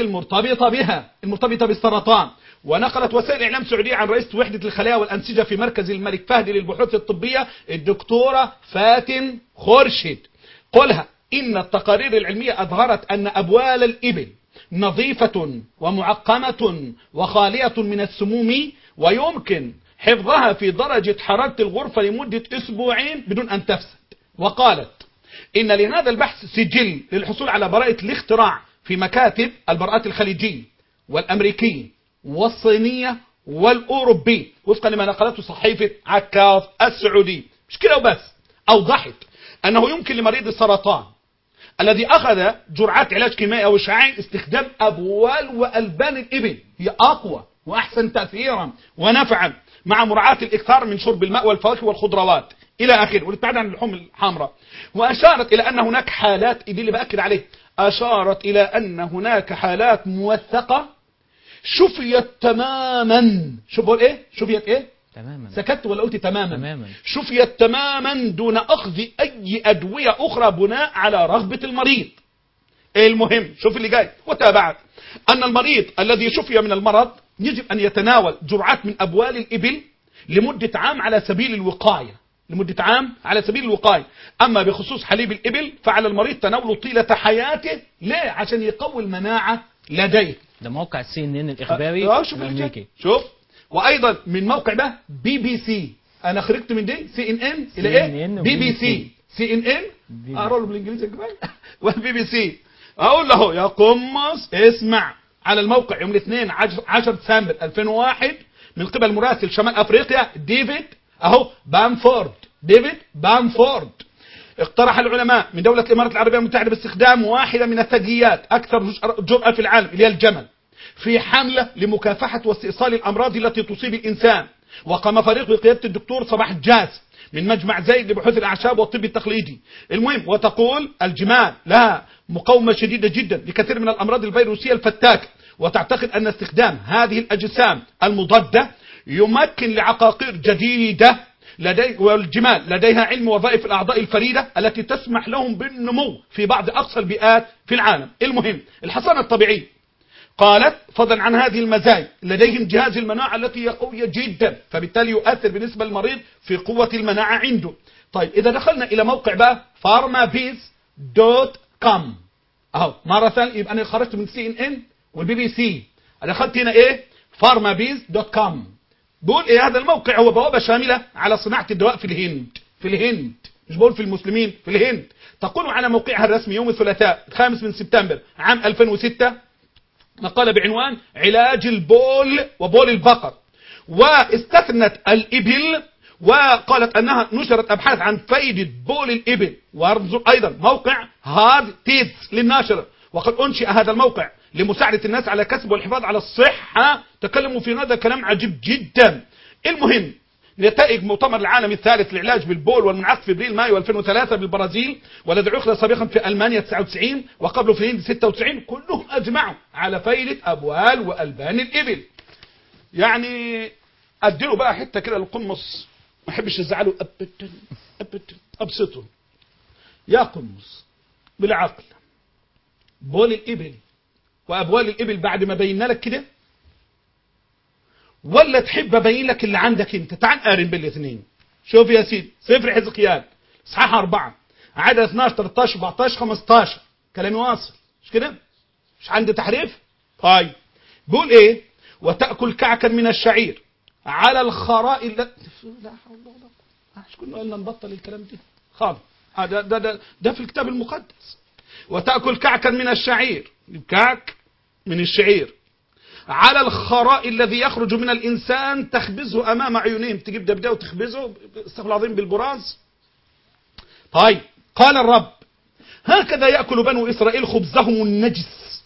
B: المرتبطة بالسرطان. ونقلت وسائل إعلام سعودية عن رئيسة وحدة الخلايا والأنسجة في مركز الملك فهد للبحوث الطبية الدكتورة فاتن خورشيد، قولها إن التقارير العلمية أظهرت أن أبوال الإبل نظيفة ومعقمة وخالية من السموم، ويمكن حفظها في درجة حرارة الغرفة لمدة أسبوعين بدون أن تفسد. وقالت إن لهذا البحث سجل للحصول على براءة الاختراع في مكاتب البراءات الخليجية والأمريكية والصينية والأوروبية وفقا لما نقلته صحيفة عكاظ السعودي. مش كده وبس، أوضحت أنه يمكن لمريض السرطان الذي أخذ جرعات علاج كيميائي أو إشعاعي استخدام أبوال وألبان الإبل، هي أقوى وأحسن تأثيرا ونفعا، مع مراعاة الإكثار من شرب الماء والفواكه والخضروات إلى آخره، والابتعاد عن اللحوم الحمراء. وأشارت إلى أن هناك حالات، اللي بأكد عليه، أشارت إلى أن هناك حالات موثقة شفيت تماما. شو بقول إيه؟ شفيت إيه؟
A: تماما.
B: سكت ولا قلت تماما؟
A: تماما.
B: شفيت تماما دون أخذ أي أدوية أخرى بناء على رغبة المريض. المهم شوف اللي جاي. وتابعت أن المريض الذي شفي من المرض يجب أن يتناول جرعات من أبوال الإبل لمدة عام على سبيل الوقاية، لمدة عام على سبيل الوقاية. أما بخصوص حليب الإبل فعلى المريض تناوله طيلة حياته. ليه؟ عشان يقوي المناعة لديه.
A: ده موقع CNN الإخباري الأمريكي.
B: شوف. وأيضا من موقع ده BBC، أنا خرجت من دي CNN إلى إيه؟ BBC. CNN أقرأ له بالإنجليزي كمان والBBC. أقول له يا قمص اسمع، على الموقع يوم الاثنين 10 ديسمبر 2001 من قبل مراسل شمال أفريقيا ديفيد بامفورد، اقترح العلماء من دولة الإمارات العربية المتحدة باستخدام واحدة من الثدييات أكثر جرأة في العالم اللي هي الجمل في حملة لمكافحة واستئصال الأمراض التي تصيب الإنسان. وقام فريق بقيادة الدكتور صباح الجاز من مجمع زايد لبحوث الأعشاب والطب التقليدي. المهم، وتقول الجمال لها مقاومة شديدة جدا لكثير من الأمراض الفيروسية الفتاكة، وتعتقد أن استخدام هذه الأجسام المضادة يمكن لعقاقير جديدة والجمال لديها علم وظائف الأعضاء الفريدة التي تسمح لهم بالنمو في بعض أقصى البيئات في العالم. المهم، الحصانة الطبيعية قالت فضلا عن هذه المزايا لديهم جهاز المناعة التي هي قوية جدا، فبالتالي يؤثر بالنسبة للمريض في قوة المناعة عنده. طيب إذا دخلنا إلى موقع بقى pharmabiz.com أهو مرة ثانية، يبقى أنا خرجت من CNN والBBC، دخلت هنا إيه؟ pharmabiz.com. بقول إيه هذا الموقع؟ هو بوابة شاملة على صناعة الدواء في الهند، مش بقول في المسلمين، في الهند. تقول على موقعها الرسمي يوم الثلاثاء 5 سبتمبر عام 2006 مقالة بعنوان علاج البول وبول البقر، واستثنت الإبل، وقالت أنها نشرت أبحاث عن فائدة بول الإبل. وارمز أيضا موقع هارد تيز للناشر، وقد أنشئ هذا الموقع لمساعدة الناس على كسب والحفاظ على الصحة. تكلموا في هذا كلام عجيب جدا. المهم، نتائج مؤتمر العالمي الثالث للعلاج بالبول والمنعقد في ابريل مايو 2003 بالبرازيل، والذي عقد سابقا في المانيا 99 وقبله في الهند 96، كلهم اجمعوا على فائده ابوال والبان الابل. يعني اديله بقى حته كده للقمص، ما احبش ازعله ابدا ابسطه. يا قمص بالعقل، بول الابل وابوال الابل بعد ما بينا لك كده، ولا تحب ابين لك اللي عندك انت؟ تعال قارن بالاثنين. شوف يا سيدي، سفر حزقيال اصحاح 4 عدد 12 13 14 15، كلامي واصل مش كده؟ مش عندي تحريف؟ طيب بيقول ايه؟ وتأكل كعكا من الشعير على الخراء لا حول ولا قوة. مش كنا قلنا نبطل الكلام ده خالص. ده في الكتاب المقدس. وتأكل كعكا من الشعير، كعك من الشعير على الخراء الذي يخرج من الإنسان تخبزه أمام عيونهم. تجيب دبده وتخبزه استغفر العظيم بالبراز. طيب قال الرب هكذا يأكل بنو إسرائيل خبزهم النجس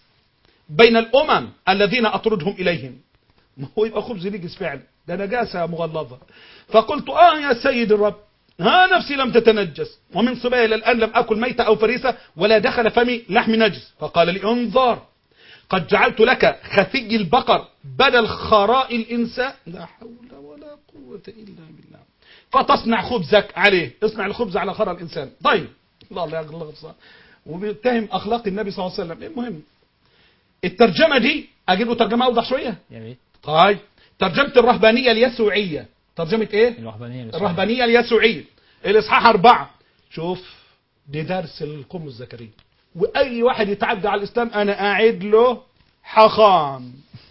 B: بين الأمم الذين أطردهم إليهم. ما هو يبقى خبز نجس فعلا، ده نجاسة مغلظة. فقلت يا سيد الرب، ها نفسي لم تتنجس، ومن صبايا إلى الآن لم أكل ميتة أو فريسة، ولا دخل فمي لحم نجس. فقال لي انظر، قد جعلت لك خفي البقر بدل خراء الإنسان، لا حول ولا قوة إلا بالله، فتصنع خبزك عليه. اصنع الخبز على خراء الإنسان. طيب الله لا يغلق، وبيتهم أخلاق النبي صلى الله عليه وسلم. المهم الترجمة دي أجيب له ترجمة أوضح شوية.
A: يا ريت.
B: طيب ترجمة الرهبانية اليسوعية، ترجمة إيه؟ الرهبانية اليسوعية، الإصحاح 4. شوف دي درس القم الزكريا، وأي واحد يتعدى على الإسلام أنا أعد له حخام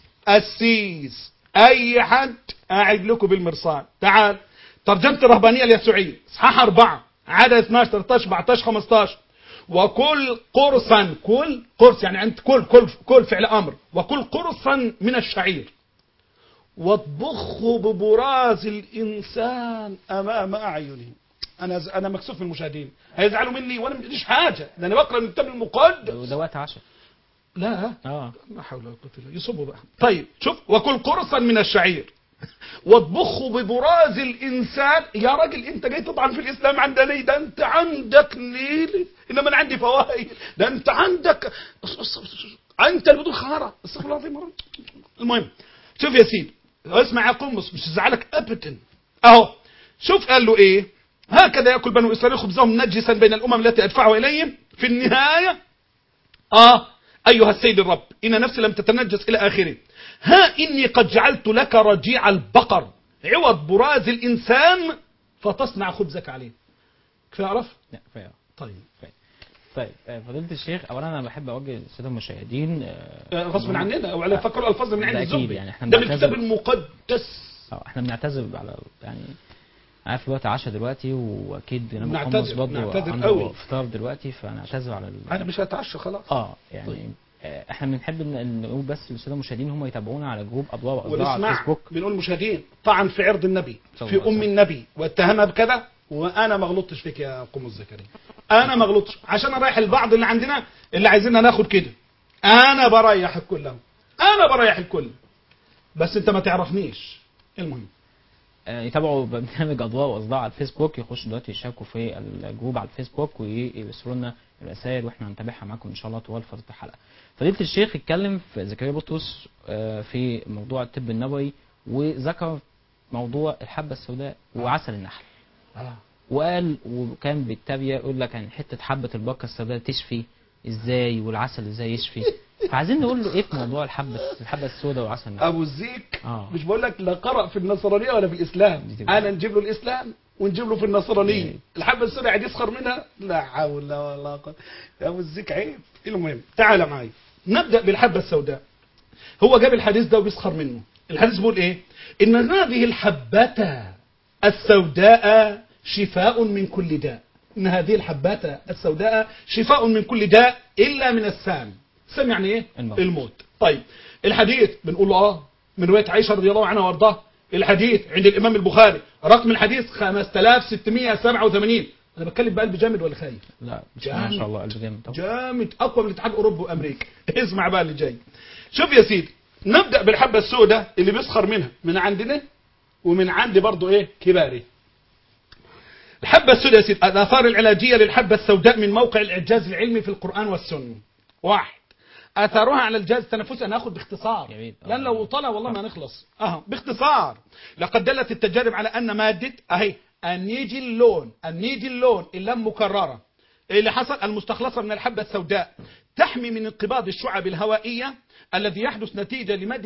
B: قسيس، أي حد أعد لكم بالمرصاد. تعال ترجمة الرهبانية اليسوعية إصحاح 4 عدد 12 13 14 15. وكل قرصا، كل قرص يعني أنت كل فعل أمر، وكل قرصا من الشعير واطبخه ببراز الإنسان أمام أعينهم. أنا مكسوف من المشاهدين، هيزعلوا مني وأنا مش حاجة، ده أنا بقرأ من الكتاب المقدس.
A: ده وقت عشاء.
B: لا لا حول ولا قوة إلا بالله، يصبوا بقى. طيب شوف، وكل قرصا من الشعير واطبخه ببراز الإنسان. يا راجل أنت جاي تطعن في الإسلام عندنا، ده أنت عندك ليل، إنما أنا عندي فوائد، ده أنت عندك أنت اللي بدون خهارة. استغفر الله العظيم. المهم شوف يا سيدي، اسمع يا قمص، مش هزعلك أبدا. أهو شوف قال له إيه، هكذا يأكل بنو إسرائيل خبزهم نجسا بين الأمم التي أدفعوا إليهم. في النهاية أيها السيد الرب، إن نفسي لم تتنجس إلى آخره. ها إني قد جعلت لك رجيع البقر عوض براز الإنسان، فتصنع خبزك عليه. كفاية أعرف؟
A: لا كفاية.
B: طيب
A: فضيلة الشيخ، أولا أنا بحب أوجه السادة المشاهدين
B: غصب عننا أو على فكروا الألفاظ من عند الزوبي،
A: يعني
B: ده من الكتاب المقدس.
A: احنا بنعتذر على يعني عارف الوقت عشاء دلوقتي، واكيد
B: نعتذر
A: عنده فطار دلوقتي، فنعتذر على
B: انا مش هتعشى خلاص.
A: يعني
B: طيب.
A: احنا بنحب ان نقول بس للساده المشاهدين هم يتابعونا على جروب اضواء واصداء على الفيسبوك.
B: بنقول مشاهدين طعن في عرض النبي في ام النبي واتهمها بكذا، وانا ما غلطتش فيك يا قم الزكريا، انا ما غلطتش، عشان اريح البعض اللي عندنا اللي عايزيننا ناخد كده. انا بريح الكل، انا بريح الكل، بس انت ما تعرفنيش. المهم
A: يتابعوا برنامج اضواء واصداء على الفيسبوك، يخشوا دلوقتي يشاركوا في الجروب على الفيسبوك ويرسلوا لنا الرسائل، واحنا هنتابعها معاكم ان شاء الله طوال فتره الحلقه. فضيله الشيخ اتكلم في زكريا بطرس في موضوع الطب النبوي، وذكر موضوع الحبه السوداء وعسل النحل. وقال وكان بالتالي يقول لك يعني حته حبه البقره السوداء تشفي ازاي، والعسل ازاي يشفي. فعايزين نقول له ايه في موضوع الحبه السوداء وعسل النحل.
B: ابو الزيك مش بقول لك لا قرأ في النصرانيه ولا في الاسلام، انا نجيب له الاسلام ونجيب له في النصرانيه. الحبه السوداء قاعد يسخر منها، لا حول ولا قوه. يا ابو الزيك عيب. المهم تعال معايا نبدا بالحبه السوداء. هو جاب الحديث ده وبيسخر منه. الحديث بيقول ايه؟ ان هذه الحبه السوداء شفاء من كل داء. ان هذه الحبه السوداء شفاء من كل داء الا من السام. السام يعني ايه؟ الموت. طيب الحديث بنقول له من روايه عائشه رضي الله عنها وارضاها. الحديث عند الامام البخاري رقم الحديث 5687. انا بتكلم بقلب جامد ولا خايف؟
A: لا ما شاء الله قلب جامد طبعا.
B: جامد، اقوى من الاتحاد الاوروبي وامريكا. اسمع بقى اللي جاي. شوف يا سيدي، نبدا بالحبه السوداء اللي بيسخر منها من عندنا ومن عندي برضه ايه كباري. الحبه السوداء يا سيدي، الاثار العلاجيه للحبه السوداء من موقع الاعجاز العلمي في القران والسنه. 1. اثارها على الجهاز التنفسي. انا هاخد باختصار لان لو طلع والله ما نخلص. باختصار، لقد دلت التجارب على ان ماده النيجلون اللام مكرره اللي حصل المستخلصه من الحبه السوداء تحمي من انقباض الشعب الهوائيه الذي يحدث نتيجه لماده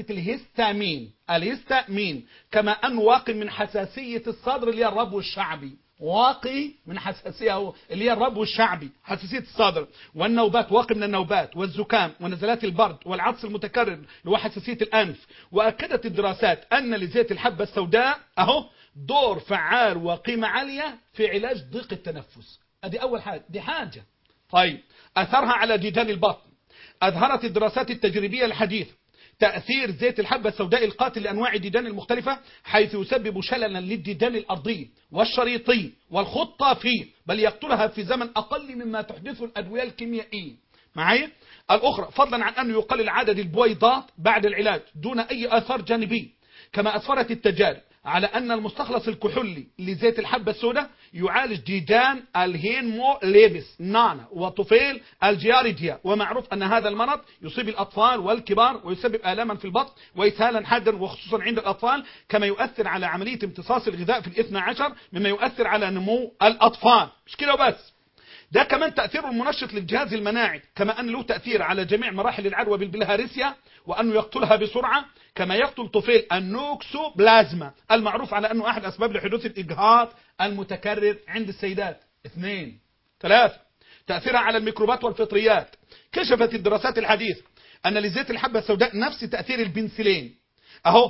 B: الهستامين، كما ان واقي من حساسيه الصدر اللي هي الربو الشعبي. واقي من حساسيه اللي هي الربو الشعبي، حساسيه الصدر، والنوبات، واقي من النوبات والزكام ونزلات البرد والعطس المتكرر اللي هو حساسيه الانف. واكدت الدراسات ان لزيت الحبه السوداء دور فعال وقيمه عاليه في علاج ضيق التنفس. ادي اول حاجه، دي حاجه. طيب اثرها على ديدان البطن. اظهرت الدراسات التجريبيه الحديثه تأثير زيت الحبة السوداء القاتل لأنواع الديدان المختلفة، حيث يسبب شللا للديدان الأرضي والشريطي والخطافي، بل يقتلها في زمن أقل مما تحدثه الأدوية الكيميائية. معايا. الأخرى فضلا عن أنه يقلل عدد البويضات بعد العلاج دون أي آثار جانبية، كما أسفرت التجارب على أن المستخلص الكحولي لزيت الحبة السوداء يعالج ديدان الهيموليبس نانا وطفيل الجياريديا، ومعروف أن هذا المرض يصيب الأطفال والكبار ويسبب آلاما في البطن وإسهالا حادا وخصوصا عند الأطفال، كما يؤثر على عملية امتصاص الغذاء في الاثنى عشر مما يؤثر على نمو الأطفال. مش كده وبس، ده كمان تأثيره المنشط للجهاز المناعي، كما أن له تأثير على جميع مراحل العدوى بالبلهارسيا وأنه يقتلها بسرعة، كما يقتل طفيل النوكسوبلازما المعروف على أنه أحد أسباب لحدوث الإجهاض المتكرر عند السيدات. 2 3 تأثيرها على الميكروبات والفطريات. كشفت الدراسات الحديثة أن لزيت الحبة السوداء نفس تأثير البنسلين أهو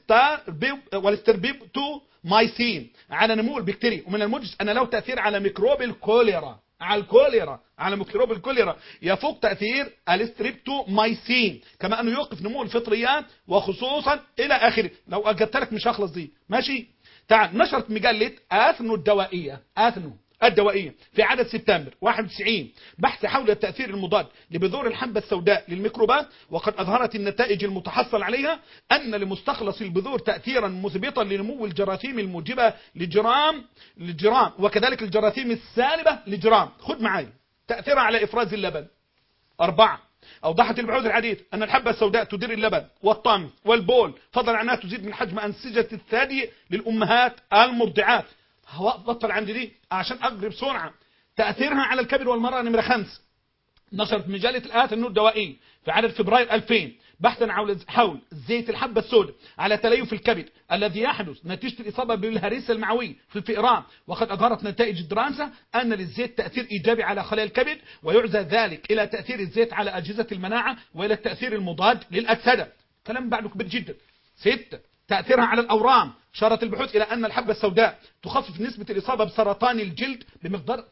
B: والستربيبتومايسين على نمو البكتيريا، ومن المدهش أن له تأثير على ميكروب الكوليرا، على ميكروب الكوليرا يفوق تأثير الستريبتومايسين، كما أنه يوقف نمو الفطريات وخصوصا إلى آخره. لو أجدت لك مش هخلص دي ماشي. تعال، نشرت مجلة آثنو الدوائية في عدد سبتمبر 91 بحث حول التأثير المضاد لبذور الحبة السوداء للميكروبات، وقد أظهرت النتائج المتحصل عليها أن لمستخلص البذور تأثيرا مثبطا لنمو الجراثيم الموجبة لجرام وكذلك الجراثيم السالبة لجرام. خد معايا تأثيرها على إفراز اللبن. 4 أوضحت البحوث العديدة أن الحبة السوداء تدير اللبن والطعم والبول، فضلا عن أنها تزيد من حجم أنسجة الثدي للأمهات المرضعات. بطل عندي دي عشان أقرب بسرعة. تأثيرها على الكبد والمرأة. نمرة 5 نشرت مجلة الآثنو الدوائية في عدد فبراير 2000 بحثا حول زيت الحبة السوداء على تليف الكبد الذي يحدث نتيجة الإصابة بالهريسة المعوية في الفئران، وقد أظهرت نتائج الدراسة أن للزيت تأثير إيجابي على خلايا الكبد، ويعزى ذلك إلى تأثير الزيت على أجهزة المناعة وإلى التأثير المضاد للأكسدة. كلام بعده كبير جدا. 6 تأثيرها على الأورام. شارت البحوث إلى أن الحبة السوداء تخفف نسبة الإصابة بسرطان الجلد بمقدار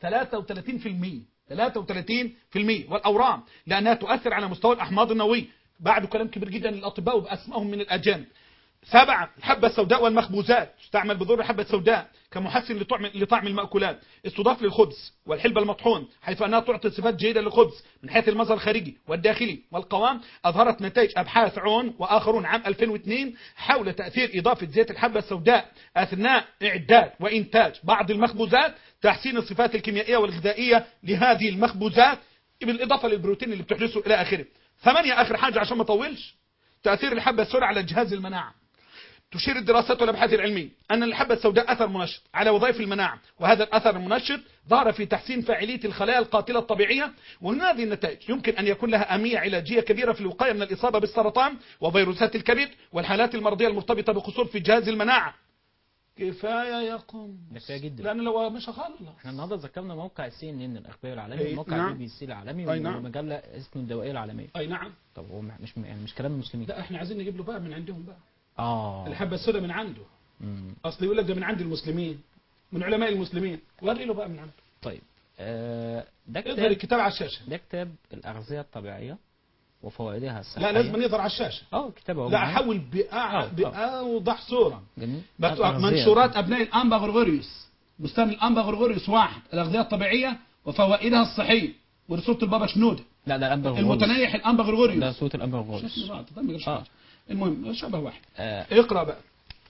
B: 33%، والأورام لأنها تؤثر على مستوى الأحماض النووية. بعده كلام كبير جدا للأطباء وبأسمائهم من الأجانب. 7 الحبة السوداء والمخبوزات. تستعمل بذور الحبة السوداء كمحسن لطعم المأكولات، استضاف للخبز والحلبة المطحون، حيث أنها تعطي صفات جيدة للخبز من حيث المظهر الخارجي والداخلي والقوام. أظهرت نتائج أبحاث عون وآخرون عام 2002 حول تأثير إضافة زيت الحبة السوداء أثناء إعداد وإنتاج بعض المخبوزات، تحسين الصفات الكيميائية والغذائية لهذه المخبوزات بالإضافة للبروتين اللي بتحدثه إلى آخره. 8 آخر حاجة عشان ما أطولش، تأثير الحبة السوداء على جهاز المناعة. تشير الدراسات والابحاث العلميه ان الحبه السوداء اثر منشط على وظائف المناعه، وهذا الاثر المنشط ظهر في تحسين فاعليه الخلايا القاتله الطبيعيه، ومن هذه النتائج يمكن ان يكون لها اهميه علاجيه كبيره في الوقايه من الاصابه بالسرطان وفيروسات الكبد والحالات المرضيه المرتبطه بقصور في جهاز المناعه. كفايه يا قوم،
A: كفايه جدا،
B: لان لو مش هخلص.
A: احنا النهارده ذكرنا موقع CNN الاخباري العالمي، وموقع
B: نعم.
A: BBC العالمي،
B: نعم.
A: ومجله اسمه الدوائيه العالميه.
B: اي نعم.
A: طب هو مش كلام المسلمين؟
B: لا احنا عايزين نجيب له بقى من عندهم بقى. الحبة السوداء من عنده. اصل يقول لك ده من عند المسلمين، من علماء المسلمين، وري له بقى من عنده.
A: طيب ده
B: يظهر الكتاب على الشاشه.
A: ده كتاب الأغذية الطبيعية وفوائدها الصحية.
B: لا لازم يظهر على الشاشه.
A: كتابه.
B: لا احاول بأوضح صورة.
A: جميل.
B: منشورات ابناء الانبا غرغوريوس، بستان الانبا غرغوريوس 1 الأغذية الطبيعية وفوائدها الصحية، ورسولة البابا شنودة.
A: لا ده الانبا غرغوريوس،
B: المتنيح الانبا غرغوريوس،
A: ده صوت الانبا غرغوريوس.
B: المهم شبه واحد. اقرا بقى.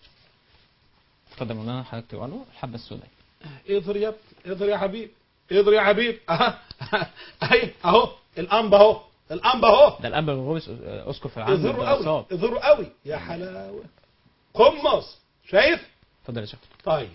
A: اتفضل مولانا، حضرتك تقول له الحبة السوداء.
B: اضرب يا حبيب، اضرب يا حبيب. اهو الانبا اهو،
A: ده الانبا غرغوريوس اسقف العام.
B: اظهروا قوي يا حلاوه. قمص شايف؟
A: اتفضل يا شيخ.
B: طيب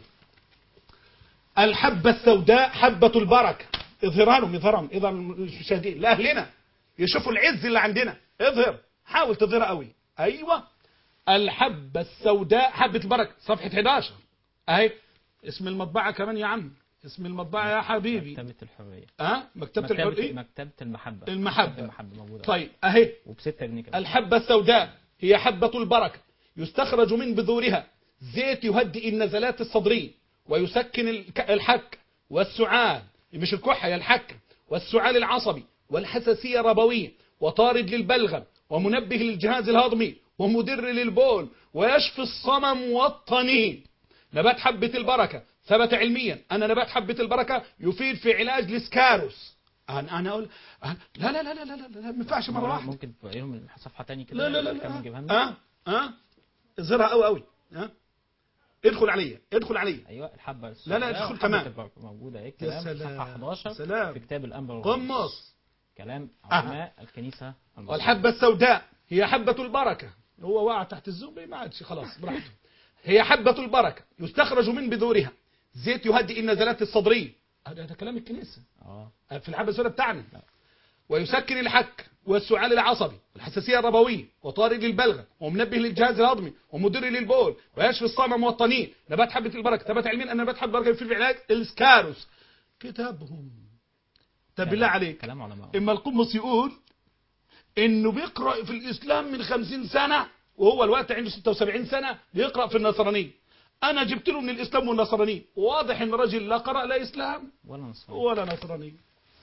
B: الحبة السوداء حبة البركة. اظهرها لهم، اظهر المشاهدين لاهلنا يشوفوا العز اللي عندنا. اظهر، حاول تظهرها قوي. ايوه، الحبة السوداء حبة البركة، صفحة 11 اهي. اسم المطبعة كمان يا عم، اسم المطبعة يا حبيبي.
A: مكتبة الحرية.
B: مكتبة الحرية.
A: مكتبة المحبة.
B: المحبة
A: موجودة.
B: طيب اهي،
A: وب6 جنيه كمان.
B: الحبة السوداء هي حبة البركة، يستخرج من بذورها زيت يهدئ النزلات الصدرية ويسكن الحك والسعال، مش الكحة يا الحك، والسعال العصبي والحساسية الربوية، وطارد للبلغم، ومنبه للجهاز الهضمي، ومدر للبول، ويشفي الصمم والطنين. نبات حبة البركة ثبت علميا أن نبات حبة البركة يفيد في علاج الاسكاروس. انا اقول لا لا لا لا لا لا، ما ينفعش مره واحده.
A: ممكن تبقيهم صفحه ثانيه كده؟
B: لا لا لا
A: كمل جيبها
B: لا.
A: لنا.
B: اظهرها قوي قوي. ادخل عليا ادخل عليا.
A: ايوه الحبه
B: لا لا ادخل كمان.
A: موجوده اهي،
B: يا
A: كلام
B: سلام.
A: صفحه 11
B: سلام.
A: في كتاب الانبا
B: قمص.
A: كلام علماء الكنيسه المصريه.
B: والحبه السوداء هي حبه البركه. هو وقع تحت الزوم ما عادش خلاص براحته. هي حبه البركه يستخرج من بذورها زيت يهدئ النزلات الصدريه. هذا كلام الكنيسه. في الحبه السوداء بتاعنا. ويسكن الحك والسعال العصبي والحساسيه الربويه وطارد للبلغم ومنبه للجهاز الهضمي ومدر للبول ويشفي الصمم والطنين. نبات حبه البركه ثبت علميا ان نبات حبه البركه في علاج السكاروس. كتابهم. طب بالله عليك،
A: كلام علماء.
B: اما القمص يقول انه بيقرا في الاسلام من 50 سنه وهو الوقت عنده 76 سنه بيقرا في النصرانيه. انا جبت له من الاسلام والنصرانيه، واضح ان الراجل لا قرأ لا اسلام ولا نصرانيه.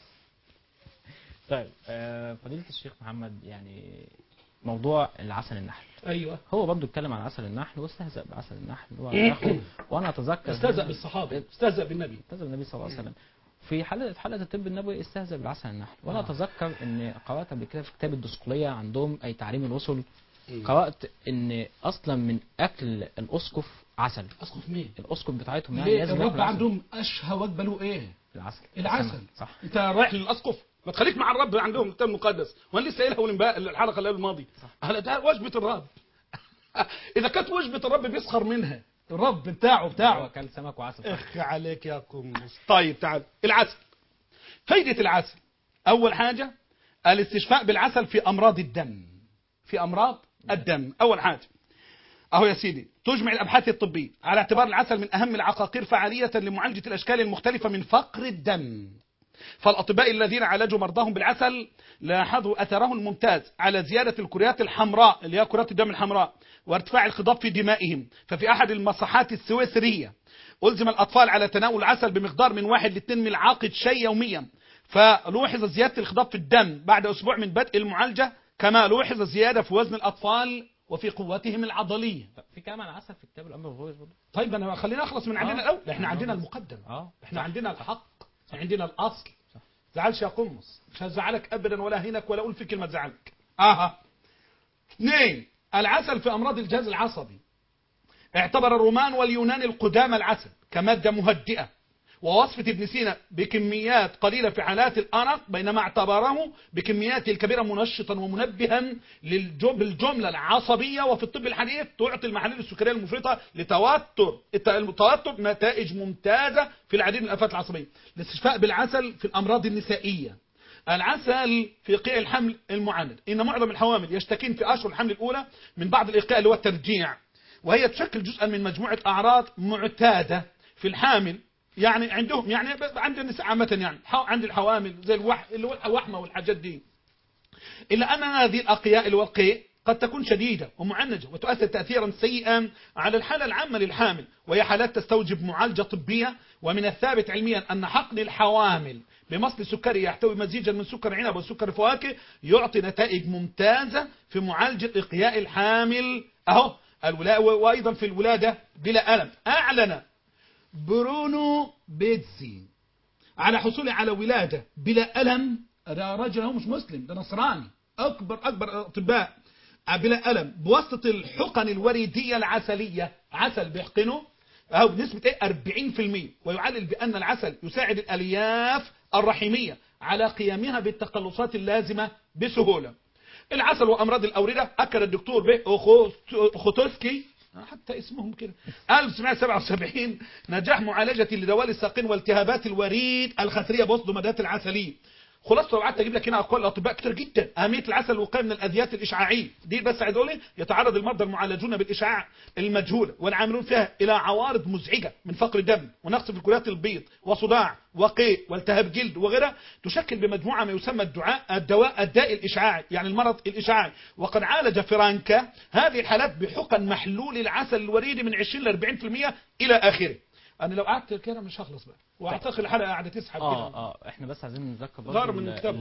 A: طيب فضيلة الشيخ محمد، يعني موضوع العسل النحل.
B: ايوه
A: هو برضه اتكلم عن عسل النحل واستهزأ بعسل النحل وانا اتذكر
B: استهزأ بالصحابه، استهزأ بالنبي
A: صلى الله عليه وسلم. في حلقة الطب النبوي استهزأ بعسل النحل. وانا اتذكر ان قرأت قبل كده في كتاب الدسقلية عندهم اي تعليم الرسل، قرأت ان اصلا من اكل الاسقف عسل.
B: اسقف مين؟
A: الاسقف بتاعتهم يعني لازم
B: الرب عندهم اشهى وجبه له ايه؟ العسل.
A: صح.
B: انت رايح للاسقف ما تخليك مع الرب، عندهم الكتاب المقدس. وانا لسه قايلها الحلقه اللي الماضيه. هلا ده وجبه الرب. اذا كانت وجبه الرب بيسخر منها الرب بتاعه
A: هو اكل سمك وعسل.
B: اخ عليك يا قمص. طيب تعال العسل. فايده العسل اول حاجه الاستشفاء بالعسل في امراض الدم. في امراض الدم اول حاجه اهو يا سيدي. تجمع الابحاث الطبيه على اعتبار العسل من اهم العقاقير فعاليه لمعالجه الاشكال المختلفه من فقر الدم. فالاطباء الذين عالجوا مرضاهم بالعسل لاحظوا اثره الممتاز على زياده الكريات الحمراء اللي هي كرات الدم الحمراء وارتفاع الخضاب في دمائهم. ففي احد المصحات السويسريه الزم الاطفال على تناول العسل بمقدار من 1 ل 2 ملعقه شاي يوميا، فلوحظ زياده الخضاب في الدم بعد اسبوع من بدء المعالجه، كما لوحظ زياده في وزن الاطفال وفي قوتهم العضليه.
A: في كلام عن العسل في كتاب الامر والغويس برضه.
B: طيب انا خلينا اخلص من عندنا الاول. احنا عندنا المقدم، احنا عندنا الحق، عندنا الاصل. زعلش يا قمص، مش هزعلك ابدا ولا هينك ولا اقول في كلمه تزعلك. 2 العسل في امراض الجهاز العصبي. اعتبر الرومان واليونان القدامى العسل كماده مهدئه، ووصفة ابن سينا بكميات قليلة في حالات الأرق، بينما اعتبره بكمياته الكبيرة منشطا ومنبها بالجملة العصبية. وفي الطب الحديث تعطي المحاليل السكرية المفرطة لتوتر التوتر نتائج ممتازة في العديد من الآفات العصبية. الاستشفاء بالعسل في الأمراض النسائية. العسل في إيقاع الحمل المعاند. إن معظم الحوامل يشتكين في أشهر الحمل الأولى من بعض الإيقاع اللي هو الترجيع، وهي تشكل جزءا من مجموعة أعراض معتادة في الحامل. يعني عندهم يعني عند النساء عامة يعني عند الحوامل زي اللي هو الوحمة والحاجات دي. إلا أن هذه الأقياء الوقيء قد تكون شديدة ومعنجة وتؤثر تأثيرا سيئا على الحالة العامة للحامل، وهي حالات تستوجب معالجة طبية. ومن الثابت علميا أن حقن الحوامل بمصل سكري يحتوي مزيجا من سكر عنب وسكر فواكه يعطي نتائج ممتازة في معالجة إقياء الحامل أهو وأيضا في الولادة بلا ألم. أعلن برونو بيتزي على حصوله على ولادة بلا ألم. ده راجل هو مش مسلم، ده نصراني، أكبر أطباء بلا ألم بواسطة الحقن الوريدية العسلية. عسل بيحقنه أو بنسبة 40%، ويعلل بأن العسل يساعد الألياف الرحمية على قيامها بالتقلصات اللازمة بسهولة. العسل وأمراض الأوردة. أكد الدكتور خوتوسكي حتى اسمهم كده 1977 نجاح معالجة لدوال الساقين والتهابات الوريد الخثرية بواسطة مادات العسلية. خلاصة وقعدت اجيب لك هنا اقوال الاطباء كتير جدا. اهميه العسل الوقايه من الاذيات الاشعاعيه دي، بس هدول يتعرض المرضى المعالجون بالاشعاع المجهوله والعاملون فيها الى عوارض مزعجه من فقر الدم ونقص في الكريات البيض وصداع وقيء والتهاب جلد وغيرها، تشكل بمجموعه ما يسمى الداء الاشعاعي، يعني المرض الاشعاعي. وقد عالج فرانكا هذه الحالات بحقن محلول العسل الوريدي من 20 ل 40% الى اخره. انا لو قعدت كده مش هخلص بقى، واعتقد الحلقه قاعده تسحب كده.
A: احنا بس عايزين نذكر برضه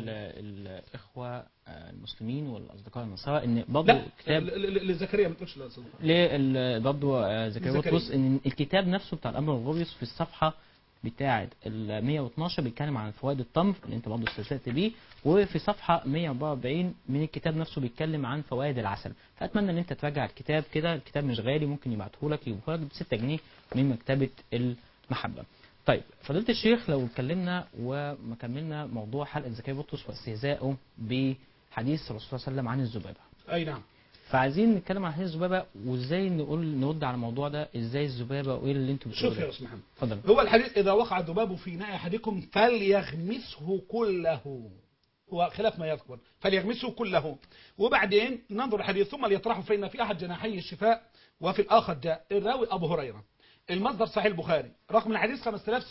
A: الاخوه المسلمين والاصدقاء النصارى ان برضه كتاب
B: لزكريا ما تقولش
A: برضه زكريا بطرس ان الكتاب نفسه بتاع الامر والغويس في الصفحه بتاعة ال 112 بيتكلم عن فوائد التمر اللي انت برضه استشهدت بيه، وفي صفحة 144 من الكتاب نفسه بيتكلم عن فوائد العسل. فأتمنى ان انت تراجع الكتاب كده، الكتاب مش غالي، ممكن يبعتهولك يجيبهولك ب 6 جنيه من مكتبة المحبة. طيب فضيلة الشيخ، لو اتكلمنا وما كملنا موضوع حلقة زكريا بطرس واستهزائه بحديث الرسول صلى الله عليه وسلم عن الذبابة.
B: أي نعم.
A: فعايزين نتكلم عن حديث الذبابة، وازاي نرد على الموضوع ده، ازاي الذبابة وايه اللي انتوا بتقولوا.
B: شوف يا أستاذ محمد،
A: اتفضل.
B: هو الحديث إذا وقع الذباب في إناء أحدكم فليغمسه كله، هو خلاف ما يذكر، فليغمسه كله. وبعدين ننظر الحديث ثم ليطرحه، فإن في أحد جناحي الشفاء وفي الآخر داء. الراوي أبو هريرة، المصدر صحيح البخاري، رقم الحديث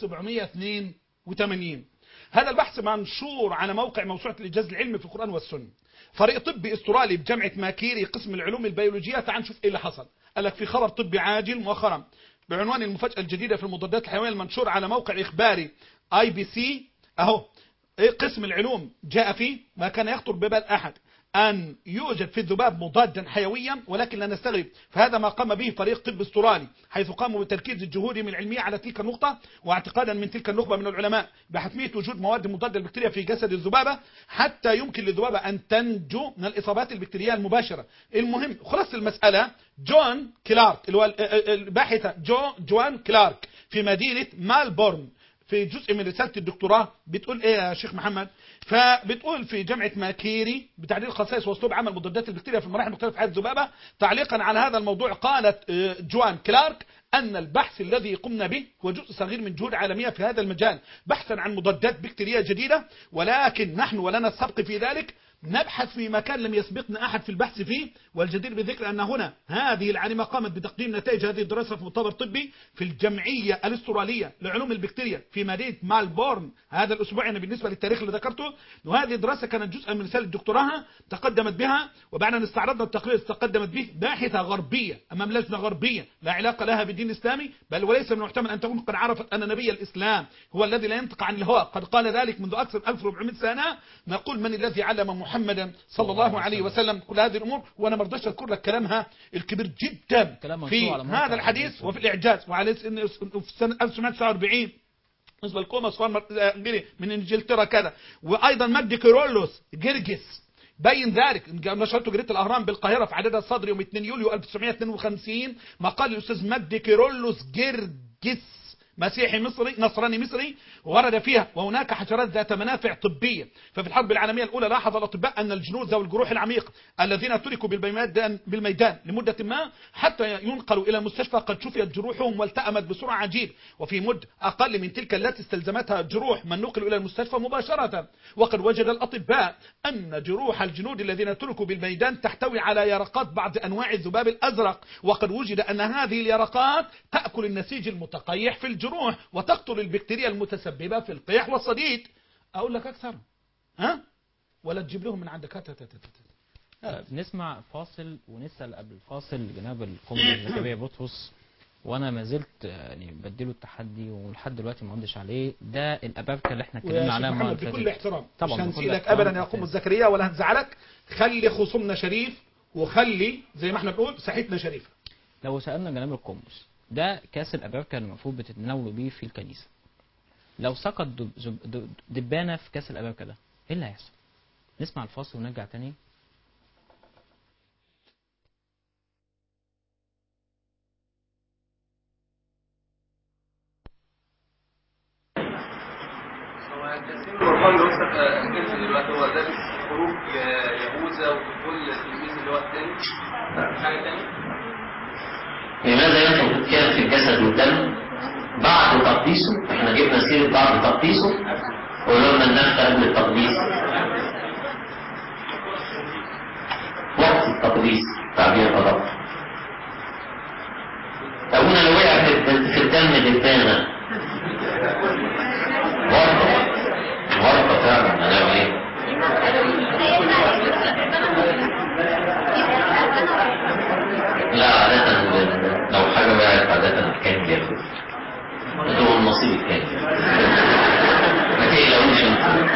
B: 5782. هذا البحث منشور على موقع موسوعة الإعجاز العلمي في القرآن والسنة. فريق طبي استرالي بجامعة ماكيري قسم العلوم البيولوجية. تعال نشوف ايه اللي حصل. قال لك في خبر طبي عاجل مؤخرا بعنوان المفاجأة الجديدة في المضادات الحيوية المنشور على موقع إخباري IBC اهو. قسم العلوم جاء فيه ما كان يخطر ببال أحد أن يوجد في الذباب مضادا حيويا، ولكن لا نستغرب، فهذا ما قام به فريق طب استرالي، حيث قاموا بتركيز جهودهم العلمية على تلك النقطة، واعتقادا من تلك النخبة من العلماء بحتمية وجود مواد مضادة للبكتيريا في جسد الذبابة حتى يمكن للذبابة أن تنجو من الإصابات البكتيرية المباشرة. المهم خلاص المسألة، جون كلارك اللي هو الباحثة جوان كلارك في مدينة مالبورن في جزء من رسالة الدكتوراه بتقول ايه يا شيخ محمد؟ فبتقول في جامعة ماكيري بتعديل الخصائص واسلوب عمل مضادات البكتيريا في المراحل المختلفة في حياة الذبابة. تعليقا على هذا الموضوع قالت جوان كلارك أن البحث الذي قمنا به هو جزء صغير من جهود عالمية في هذا المجال بحثا عن مضادات بكتيرية جديدة، ولكن نحن ولنا السبق في ذلك، نبحث في مكان لم يسبقنا أحد في البحث فيه. والجدير بالذكر أن هنا هذه العالمة قامت بتقديم نتائج هذه الدراسة في مؤتمر طبي في الجمعية الاسترالية لعلوم البكتيريا في مدينة مالبورن هذا الأسبوع. يعني بالنسبة للتاريخ اللي ذكرته، وهذه الدراسة كانت جزءا من رسالة الدكتوراه تقدمت بها، وبعد أن استعرضنا التقرير تقدمت به باحثة غربية أمام لجنة غربية لا علاقة لها بالدين الإسلامي، بل وليس من المحتمل أن تكون قد عرفت أن نبي الإسلام هو الذي لا ينطق عن الهوى، قد قال ذلك منذ أكثر 1400 سنة. نقول من الذي علم محمدا صلى الله عليه وسلم كل هذه الأمور؟ وأنا ما رضيتش أذكر لك كلامها الكبير جدا في هذا الحديث وفي الإعجاز. وعلى في سنة 1949 بالنسبة لكوماس من إنجلترا كذا، وأيضا مجدي كيرلس جرجس بين ذلك. نشرته جريدة الأهرام بالقاهرة في عددها الصدر يوم 2 يوليو 1952 مقال الأستاذ مجدي كيرلس جرجس مسيحي مصري نصراني مصري ورد فيها وهناك حشرات ذات منافع طبية. ففي الحرب العالمية الأولى لاحظ الأطباء أن الجنود ذوي الجروح العميقة الذين تركوا بالميدان لمدة ما حتى ينقلوا إلى المستشفى قد شفيت جروحهم والتأمت بسرعة عجيبة، وفي مدة أقل من تلك التي استلزمتها جروح من نقلوا إلى المستشفى مباشرة. وقد وجد الأطباء أن جروح الجنود الذين تركوا بالميدان تحتوي على يرقات بعض أنواع الذباب الأزرق، وقد وجد أن هذه اليرقات تأكل النسيج المتقيح في الجروح وتقتل البكتيريا المتسببة في القيح والصديد. أقول لك أكثر ها؟ ولا تجيب لهم من عندك.
A: نسمع فاصل ونسأل قبل الفاصل جناب القنبل زكريا بطرس، وانا ما زلت يعني بديله التحدي ولحد دلوقتي ما ردش عليه. ده الابابكه اللي احنا اتكلمنا عليها
B: محمد بكل احترام
A: طبعا
B: مش هنسيلك ابدا يا قنبل زكريا ولا هنزعلك. خلي خصومنا شريف وخلي زي ما احنا بنقول ساحتنا شريفه.
A: لو سالنا جناب القنبس، ده كاس الابابكه اللي المفروض بتتناولوا بيه في الكنيسه، لو سقط دبانه في كاس الابابكه ده ايه اللي هيحصل؟ نسمع الفاصل ونرجع تاني.
D: القرآن يوصف الكنز دلوقتي هو ده خروج يهوذا وكل التلميذ اللي هو الثاني حاجة تانية.
E: لماذا يدخل الكلام في الجسد والدم بعد تقديسه؟ احنا جبنا سيرة بعد تقديسه ولما النفس قبل التقديس، وقت التقديس تعبير أدق. أبونا لو وقع في الدم دبانة ورطة فعلا هنعمل ايه؟ لا عادة لو حاجة وقعت عادة الكاهن بياخد هو النصيب الثاني ما تقلقوش انتوا.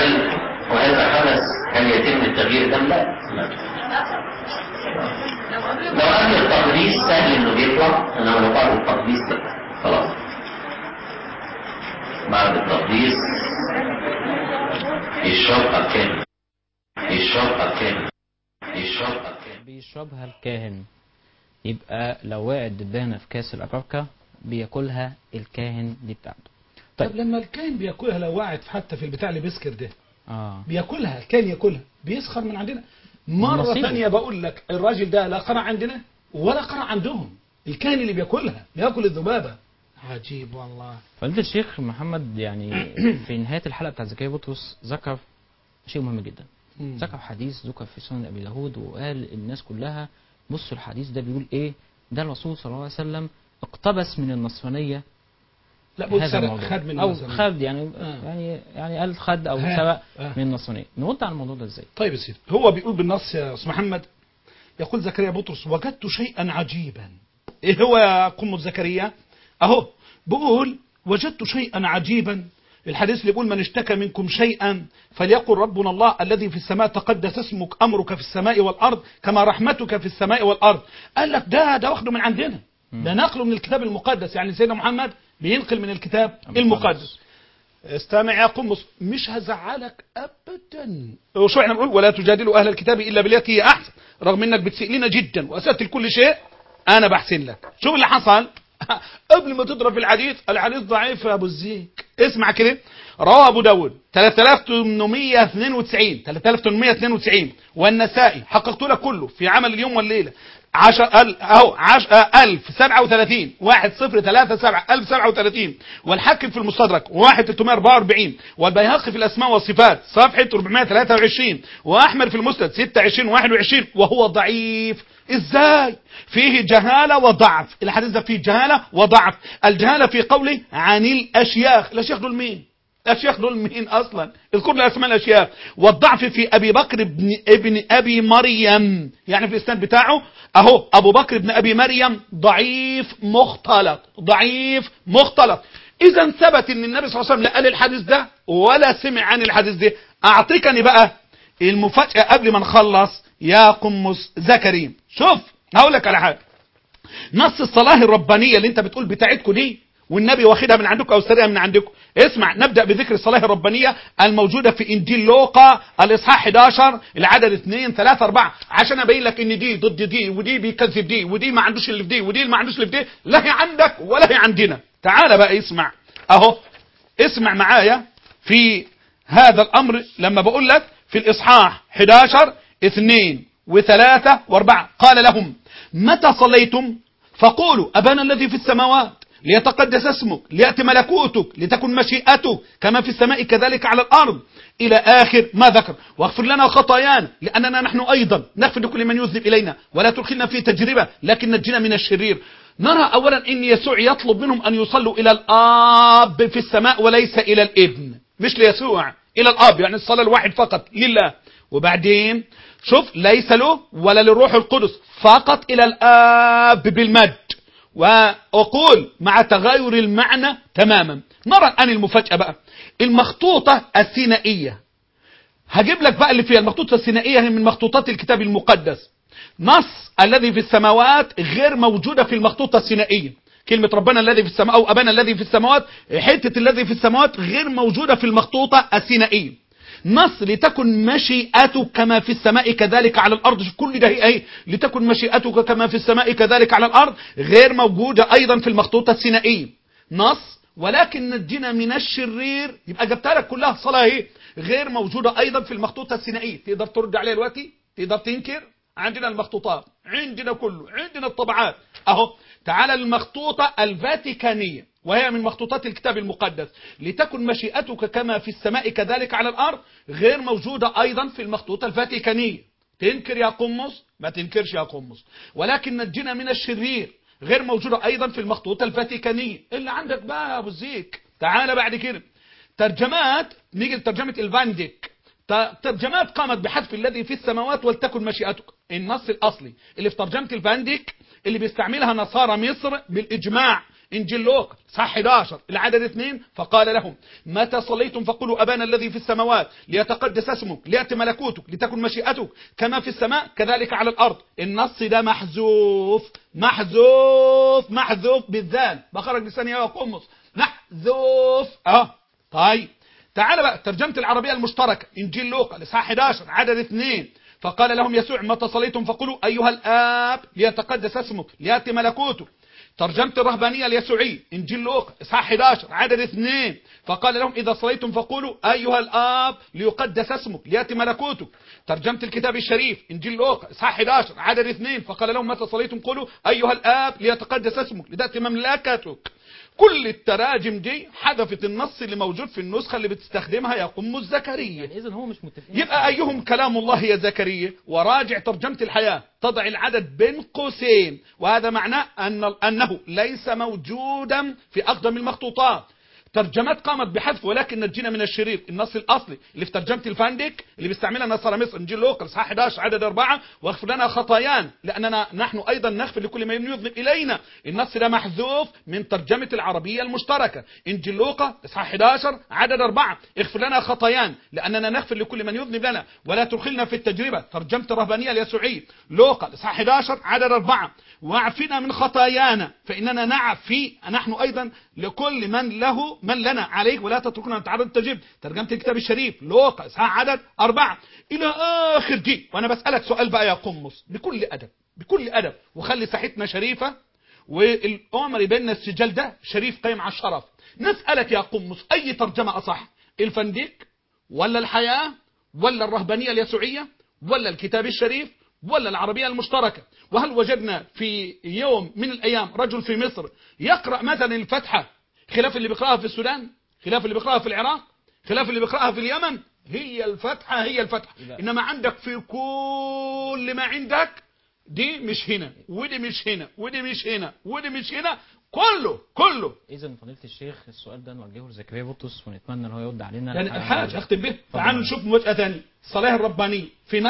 E: وهذا حدث هل يتم التغيير دم؟ لا لو قبل التقديس سهل انه بيطلع، انما لو بعد التقديس خلاص. بعد التقديس يشربها الكاهن، يشربها الكاهن، يشربها الكاهن،
A: بيشربها الكاهن. يبقى لو وقعت دبانة في كاس الأبركة بياكلها الكاهن دي بتاعته.
B: طب لما الكاهن بياكلها لو وقعت حتى في البتاع اللي بيسكر ده بياكلها، الكاهن ياكلها، بيسخر من عندنا. مرة ثانية بقول لك الراجل ده لا قرع عندنا ولا قرع عندهم، الكاهن اللي بياكلها بياكل الذبابة. عجيب والله.
A: فضيلة الشيخ محمد يعني في نهاية الحلقة بتاعت زكريا بطرس ذكر شيء مهم جدا. ذكر حديث ذكر في سنن أبي داود، وقال الناس كلها بصوا الحديث ده بيقول إيه. ده الرسول صلى الله عليه وسلم اقتبس من النصرانية.
B: لا بقول خد من
A: أو خد يعني قال خد أو سبق من النصرانية. نرد على الموضوع ده إزاي؟
B: طيب يا سيدي، هو بيقول بالنص يا أستاذ محمد، يقول زكريا بطرس: وجدت شيئا عجيبا. إيه هو يا قمة زكريا؟ أهو بقول وجدت شيئا عجيبا. الحديث اللي بيقول: من اشتكى منكم شيئا فليقل ربنا الله الذي في السماء تقدس اسمك، أمرك في السماء والأرض كما رحمتك في السماء والأرض. قال لك ده واخده من عندنا، ده نقله من الكتاب المقدس. يعني سيدنا محمد بينقل من الكتاب المقدس. استمع يا قمص، مش هزعلك ابدا. وشو احنا بنقول؟ ولا تجادلوا اهل الكتاب الا بالتي هي احسن، رغم انك بتسئ لنا جدا واسأت كل شيء انا بحسن لك. شوف اللي حصل قبل ما تضرب الحديث ضعيف يا ابو الزيك. اسمع كده، رواه ابو داود 3892 والنسائي، حققت لك كله في عمل اليوم والليله 1037 1037 والحاكم في المستدرك 1344 والبيهقي في الاسماء والصفات صفحه 423 واحمد في المسند 2621 وهو ضعيف. ازاي؟ فيه جهاله وضعف. الحديث ده فيه جهاله وضعف. الجهاله في قوله عن الاشياخ. الاشياخ دول مين؟ الاشياخ دول مين اصلا؟ اذكر لي اسماء الاشياخ. والضعف في ابي بكر ابن ابي مريم، يعني في الاسناد بتاعه اهو ابو بكر ابن ابي مريم ضعيف مختلط، ضعيف مختلط. اذا ثبت ان النبي صلى الله عليه وسلم لا قال الحديث ده ولا سمع عن الحديث ده. اعطيكني بقى المفاجاه قبل ما نخلص يا قمص زكريا. شوف هقول لك على حاجه، نص الصلاه الربانيه اللي انت بتقول بتاعتكم دي والنبي واخدها من عندكم او سرقها من عندكم. اسمع، نبدا بذكر الصلاه الربانيه الموجوده في انجيل لوقا الاصحاح 11 العدد 2 3 4 عشان ابين لك ان دي ضد دي ودي بيكذب دي ودي ما عندوش اللي في دي ودي ما عندوش اللي في دي. لا هي عندك ولا هي عندنا. تعال بقى اسمع اهو، اسمع معايا في هذا الامر لما بقول لك في الاصحاح 11 2 و3 و4 قال لهم: متى صليتم فقولوا ابانا الذي في السماوات ليتقدس اسمك ليأتي ملكوتك لتكن مشيئتك كما في السماء كذلك على الأرض إلى آخر ما ذكر. واغفر لنا خطايانا لأننا نحن أيضا نغفر لكل من يذنب إلينا ولا تدخلنا في تجربة لكن نجنا من الشرير. نرى أولا إن يسوع يطلب منهم أن يصلوا إلى الآب في السماء وليس إلى الابن، مش ليسوع، إلى الآب، يعني الصلاة الواحد فقط لله. وبعدين شوف ليس له ولا للروح القدس، فقط إلى الآب بالمجد. وأقول مع تغير المعنى تماما. نرى الآن المفاجأة بقى، المخطوطة السينائية. هجيب لك بقى اللي فيها. المخطوطة السينائية هي من مخطوطات الكتاب المقدس. نص الذي في السماوات غير موجودة في المخطوطة السينائية. كلمة ربنا الذي في السماء أو أبانا الذي في السماوات، حتة الذي في السماوات غير موجودة في المخطوطة السينائية. نص لتكن مشيئتك كما في السماء كذلك على الأرض، كل ده هي لتكن مشيئتك كما في السماء كذلك على الأرض غير موجودة أيضا في المخطوطة السينائية. نص ولكن نجنا من الشرير، يبقى جبتها لك كلها صلاة اهي غير موجودة أيضا في المخطوطة السينائية. تقدر ترد عليها دلوقتي؟ تقدر تنكر؟ عندنا المخطوطات، عندنا كله، عندنا الطبعات اهو. تعال المخطوطة الفاتيكانية وهي من مخطوطات الكتاب المقدس، لتكن مشيئتك كما في السماء كذلك على الأرض غير موجودة أيضا في المخطوطة الفاتيكانية. تنكر يا قمص؟ ما تنكرش يا قمص. ولكن نجنا من الشرير غير موجودة أيضا في المخطوطة الفاتيكانية. اللي عندك بقى يا أبو الزيك. تعال بعد كده ترجمات، نيجي لترجمة الفانديك. ترجمات قامت بحذف الذي في السماوات ولتكن مشيئتك. النص الأصلي اللي في ترجمة الفانديك اللي بيستعملها نصارى مصر بالإجماع إنجيل لوقا صح 11 العدد 2 فقال لهم متى صليتم فقولوا أبانا الذي في السماوات ليتقدس اسمك ليأتي ملكوتك لتكن مشيئتك كما في السماء كذلك على الأرض. النص ده محذوف بالذال بخرج لساني يا قمص محذوف. طيب تعال بقى ترجمة العربية المشتركة إنجيل لوقا الإصحاح 11 عدد 2 فقال لهم يسوع متى صليتم فقولوا أيها الآب ليتقدس اسمك ليأتي ملكوتك. ترجمة الرهبانية اليسوعية إنجيل لوقا إصحاح 11 عدد 2 فقال لهم إذا صليتم فقولوا أيها الآب ليقدس اسمك ليأتي ملكوتك. ترجمة الكتاب الشريف إنجيل لوقا إصحاح 11 عدد 2 فقال لهم متى صليتم قولوا أيها الآب ليتقدس اسمك لتأتي مملكتك. كل التراجم دي حذفت النص اللي موجود في النسخة اللي بتستخدمها يا قمص زكريا.
A: يعني إذن هو مش متفقين.
B: يبقى أيهم كلام الله يا زكريا. وراجع ترجمة الحياة تضع العدد بين قوسين وهذا معناه أنه ليس موجودا في أقدم المخطوطات. ترجمات قامت بحذف ولكن نجينا من الشرير. النص الأصلي اللي في ترجمة الفانديك اللي بيستعملها نصارى مصر إنجيل لوقا إصحاح 11 عدد 4 واغفر لنا خطايانا لأننا نحن أيضا نغفر لكل من يذنب إلينا. النص ده محذوف من ترجمة العربية المشتركة إنجيل لوقا إصحاح 11 عدد 4 اغفر لنا خطايانا لأننا نغفر لكل من يذنب لنا ولا تدخلنا في التجربة. ترجمة الرهبانية اليسوعية لوقا إصحاح 11 عدد 4 واعفنا من خطايانا فإننا نعفي نحن أيضا لكل من لنا عليك ولا تتركنا نتعرض للتجربة. ترجمة الكتاب الشريف لوقا إصحاح عدد 4 إلى آخر دي. وأنا بسألك سؤال بقى يا قمص بكل أدب وخلي ساحتنا شريفة والأمر يبين السجال ده شريف قيم على الشرف. نسألك يا قمص أي ترجمة أصح الفنديك ولا الحياة ولا الرهبانية اليسوعية ولا الكتاب الشريف ولا العربية المشتركة؟ وهل وجدنا في يوم من الأيام رجل في مصر يقرأ مثلا الفتحة خلاف اللي بيقرأها في السودان خلاف اللي بيقرأها في العراق خلاف اللي بيقرأها في اليمن؟ هي الفتحة إنما عندك في كل ما عندك دي مش هنا ودي مش هنا ودي مش هنا ودي مش هنا كله.
A: إذن فضيلة الشيخ السؤال ده نوجهه لزكريا بطرس ونتمنى ان هو يرد علينا.
B: يعني حاجة أختم به. تعالوا نشوف مفاجأة ثانية. الصلاة الربانية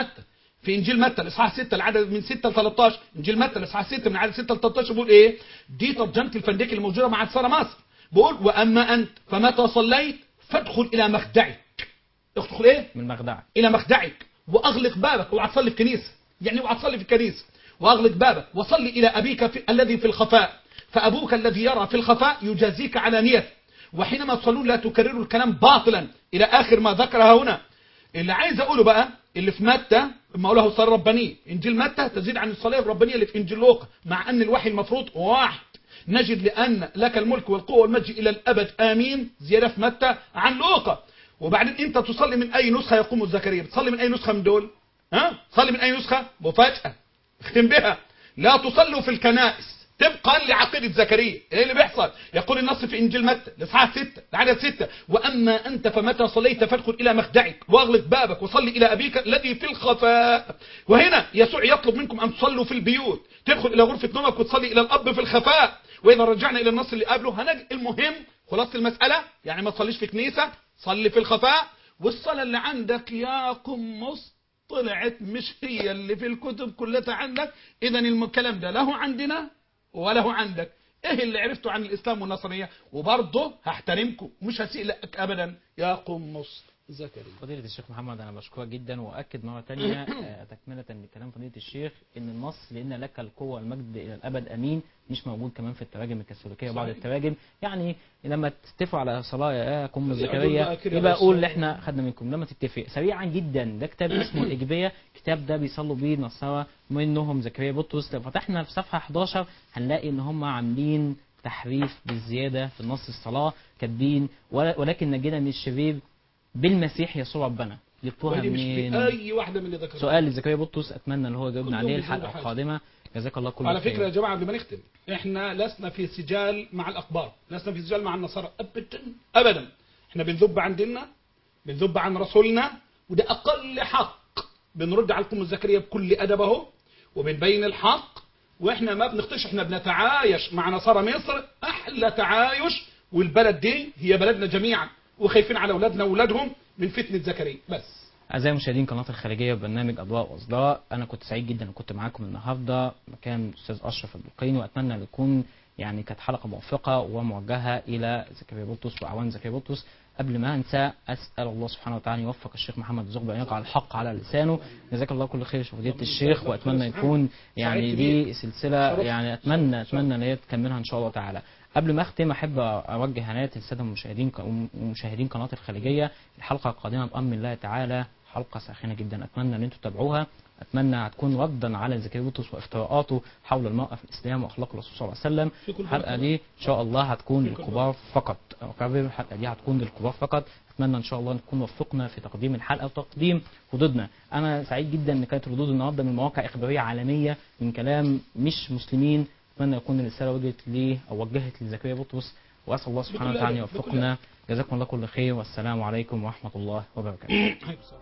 B: في إنجيل متى الإصحاح 6 العدد من 6 ل 13 إنجيل متى الإصحاح 6 من عدد 6 ل 13 بيقول إيه؟ دي ترجمة الفنديك اللي موجودة مع نصارى مصر. بيقول وأما أنت فمتى صليت فادخل إلى مخدعك. ادخل إيه؟
A: من مخدعك.
B: إلى مخدعك وأغلق بابك. اوعى تصلي في كنيسة يعني اوعى تصلي في الكنيسة. وأغلق بابك وصلي إلى أبيك الذي في الخفاء فأبوك الذي يرى في الخفاء يجازيك علانية. وحينما تصلون لا تكرروا الكلام باطلا إلى آخر ما ذكرها هنا. اللي عايز أقوله بقى اللي في متى ما قوله الصلاة الربانية إنجيل متى تزيد عن الصلاة الربانية اللي في إنجيل لوقا مع أن الوحي المفروض واحد. نجد لأن لك الملك والقوة والمجد إلى الأبد آمين زيادة في متى عن لوقا. وبعدين أنت تصلي من أي نسخة يقوم زكريا؟ بتصلي من أي نسخة من دول؟ تصلي من أي نسخة؟ مفاجأة اختم بها. لا تصلوا في الكنائس طبقا لعقيدة زكريا. ايه اللي بيحصل؟ يقول النص في انجيل متى الاصحاح 6 العدد 6 واما انت فمتى صليت فادخل الى مخدعك واغلق بابك وصلي الى ابيك الذي في الخفاء. وهنا يسوع يطلب منكم ان تصلوا في البيوت. تدخل الى غرفة نومك وتصلي الى الاب في الخفاء. واذا رجعنا الى النص اللي قبله هنجد المهم خلاصة المسألة يعني ما تصليش في كنيسة صلي في الخفاء. والصلاة اللي عندك يا قمص طلعت مش هي اللي في الكتب كلها عندك. اذا الكلام ده له عندنا وله عندك. ايه اللي عرفته عن الاسلام والنصرانيه؟ وبرضه هحترمكم مش هسيء لك ابدا يا قمص زكريا.
A: فضيلة الشيخ محمد أنا بشكرك جدا وأكد مرة تانية تكملة لكلام فضيلة الشيخ إن النص لأن لك القوة والمجد إلى الأبد أمين مش موجود كمان في التراجم الكاثوليكية وبعض التراجم. يعني لما تتفقوا على صلاة يا قم زكريا يبقى قول إحنا خدنا منكم. لما تتفق سريعا جدا ده كتاب اسمه الإجبية. الكتاب ده بيصلوا بيه نصارى منهم زكريا بطرس. لو فتحنا في صفحة 11 هنلاقي إن هم عاملين تحريف بالزيادة في نص الصلاة كاتبين ولكن نجينا من الشرير بالمسيح يسوع ربنا. جبتوها منين؟
B: اي واحده من اللي ذكرتها.
A: سؤال لزكريا بطرس اتمنى ان هو يجاوبنا عليه الحلقه القادمه. جزاك الله كل خير.
B: على فكره يا جماعه قبل ما نختم احنا لسنا في سجال مع الاقباط لسنا في سجال مع النصارى ابدا. احنا بنذب عن ديننا بنذب عن رسولنا وده اقل حق. بنرد على القم زكريا بكل ادب اهو وبنبين الحق. واحنا ما بنخطش احنا بنتعايش مع نصارى مصر احلى تعايش. والبلد دي هي بلدنا جميعا وخايفين على اولادنا واولادهم من فتنة زكريا بس.
A: أعزائي المشاهدين قناة الخارجية وبرنامج أضواء وأصداء، أنا كنت سعيد جدا إن كنت معاكم النهاردة مكان الأستاذ أشرف البلقيني، وأتمنى أن يكون يعني كانت حلقة موفقة وموجهة إلى زكريا بطرس وأعوان زكريا بطرس. قبل ما أنسى أسأل الله سبحانه وتعالى يوفق الشيخ محمد الزغبي أن يقع الحق على لسانه. جزاك الله كل خير فضيلة الشيخ، وأتمنى يكون يعني دي سلسلة يعني أتمنى أن هي تكملها إن شاء الله تعالى. قبل ما أختم أحب أوجه هنايا للسادة ومشاهدين قناة الخارجية. الحلقة القادمة بأمر الله تعالى حلقة ساخنة جدا، أتمنى أن أنتم تتابعوها. أتمنى هتكون ردا على زكريا بطرس وافتراءاته حول المرأة في الإسلام وأخلاق الرسول صلى الله عليه وسلم. الحلقة دي إن شاء الله هتكون للكبار فقط، أكرر الحلقة دي هتكون للكبار فقط. أتمنى إن شاء الله نكون وفقنا في تقديم الحلقة وتقديم ردودنا. أنا سعيد جدا إن كانت ردود النهارده من مواقع إخبارية عالمية من كلام مش مسلمين. أتمنى يكون الرسالة وجهت لزكريا بطرس، وأسأل الله سبحانه وتعالى يوفقنا. جزاكم الله كل خير، والسلام عليكم ورحمة الله وبركاته.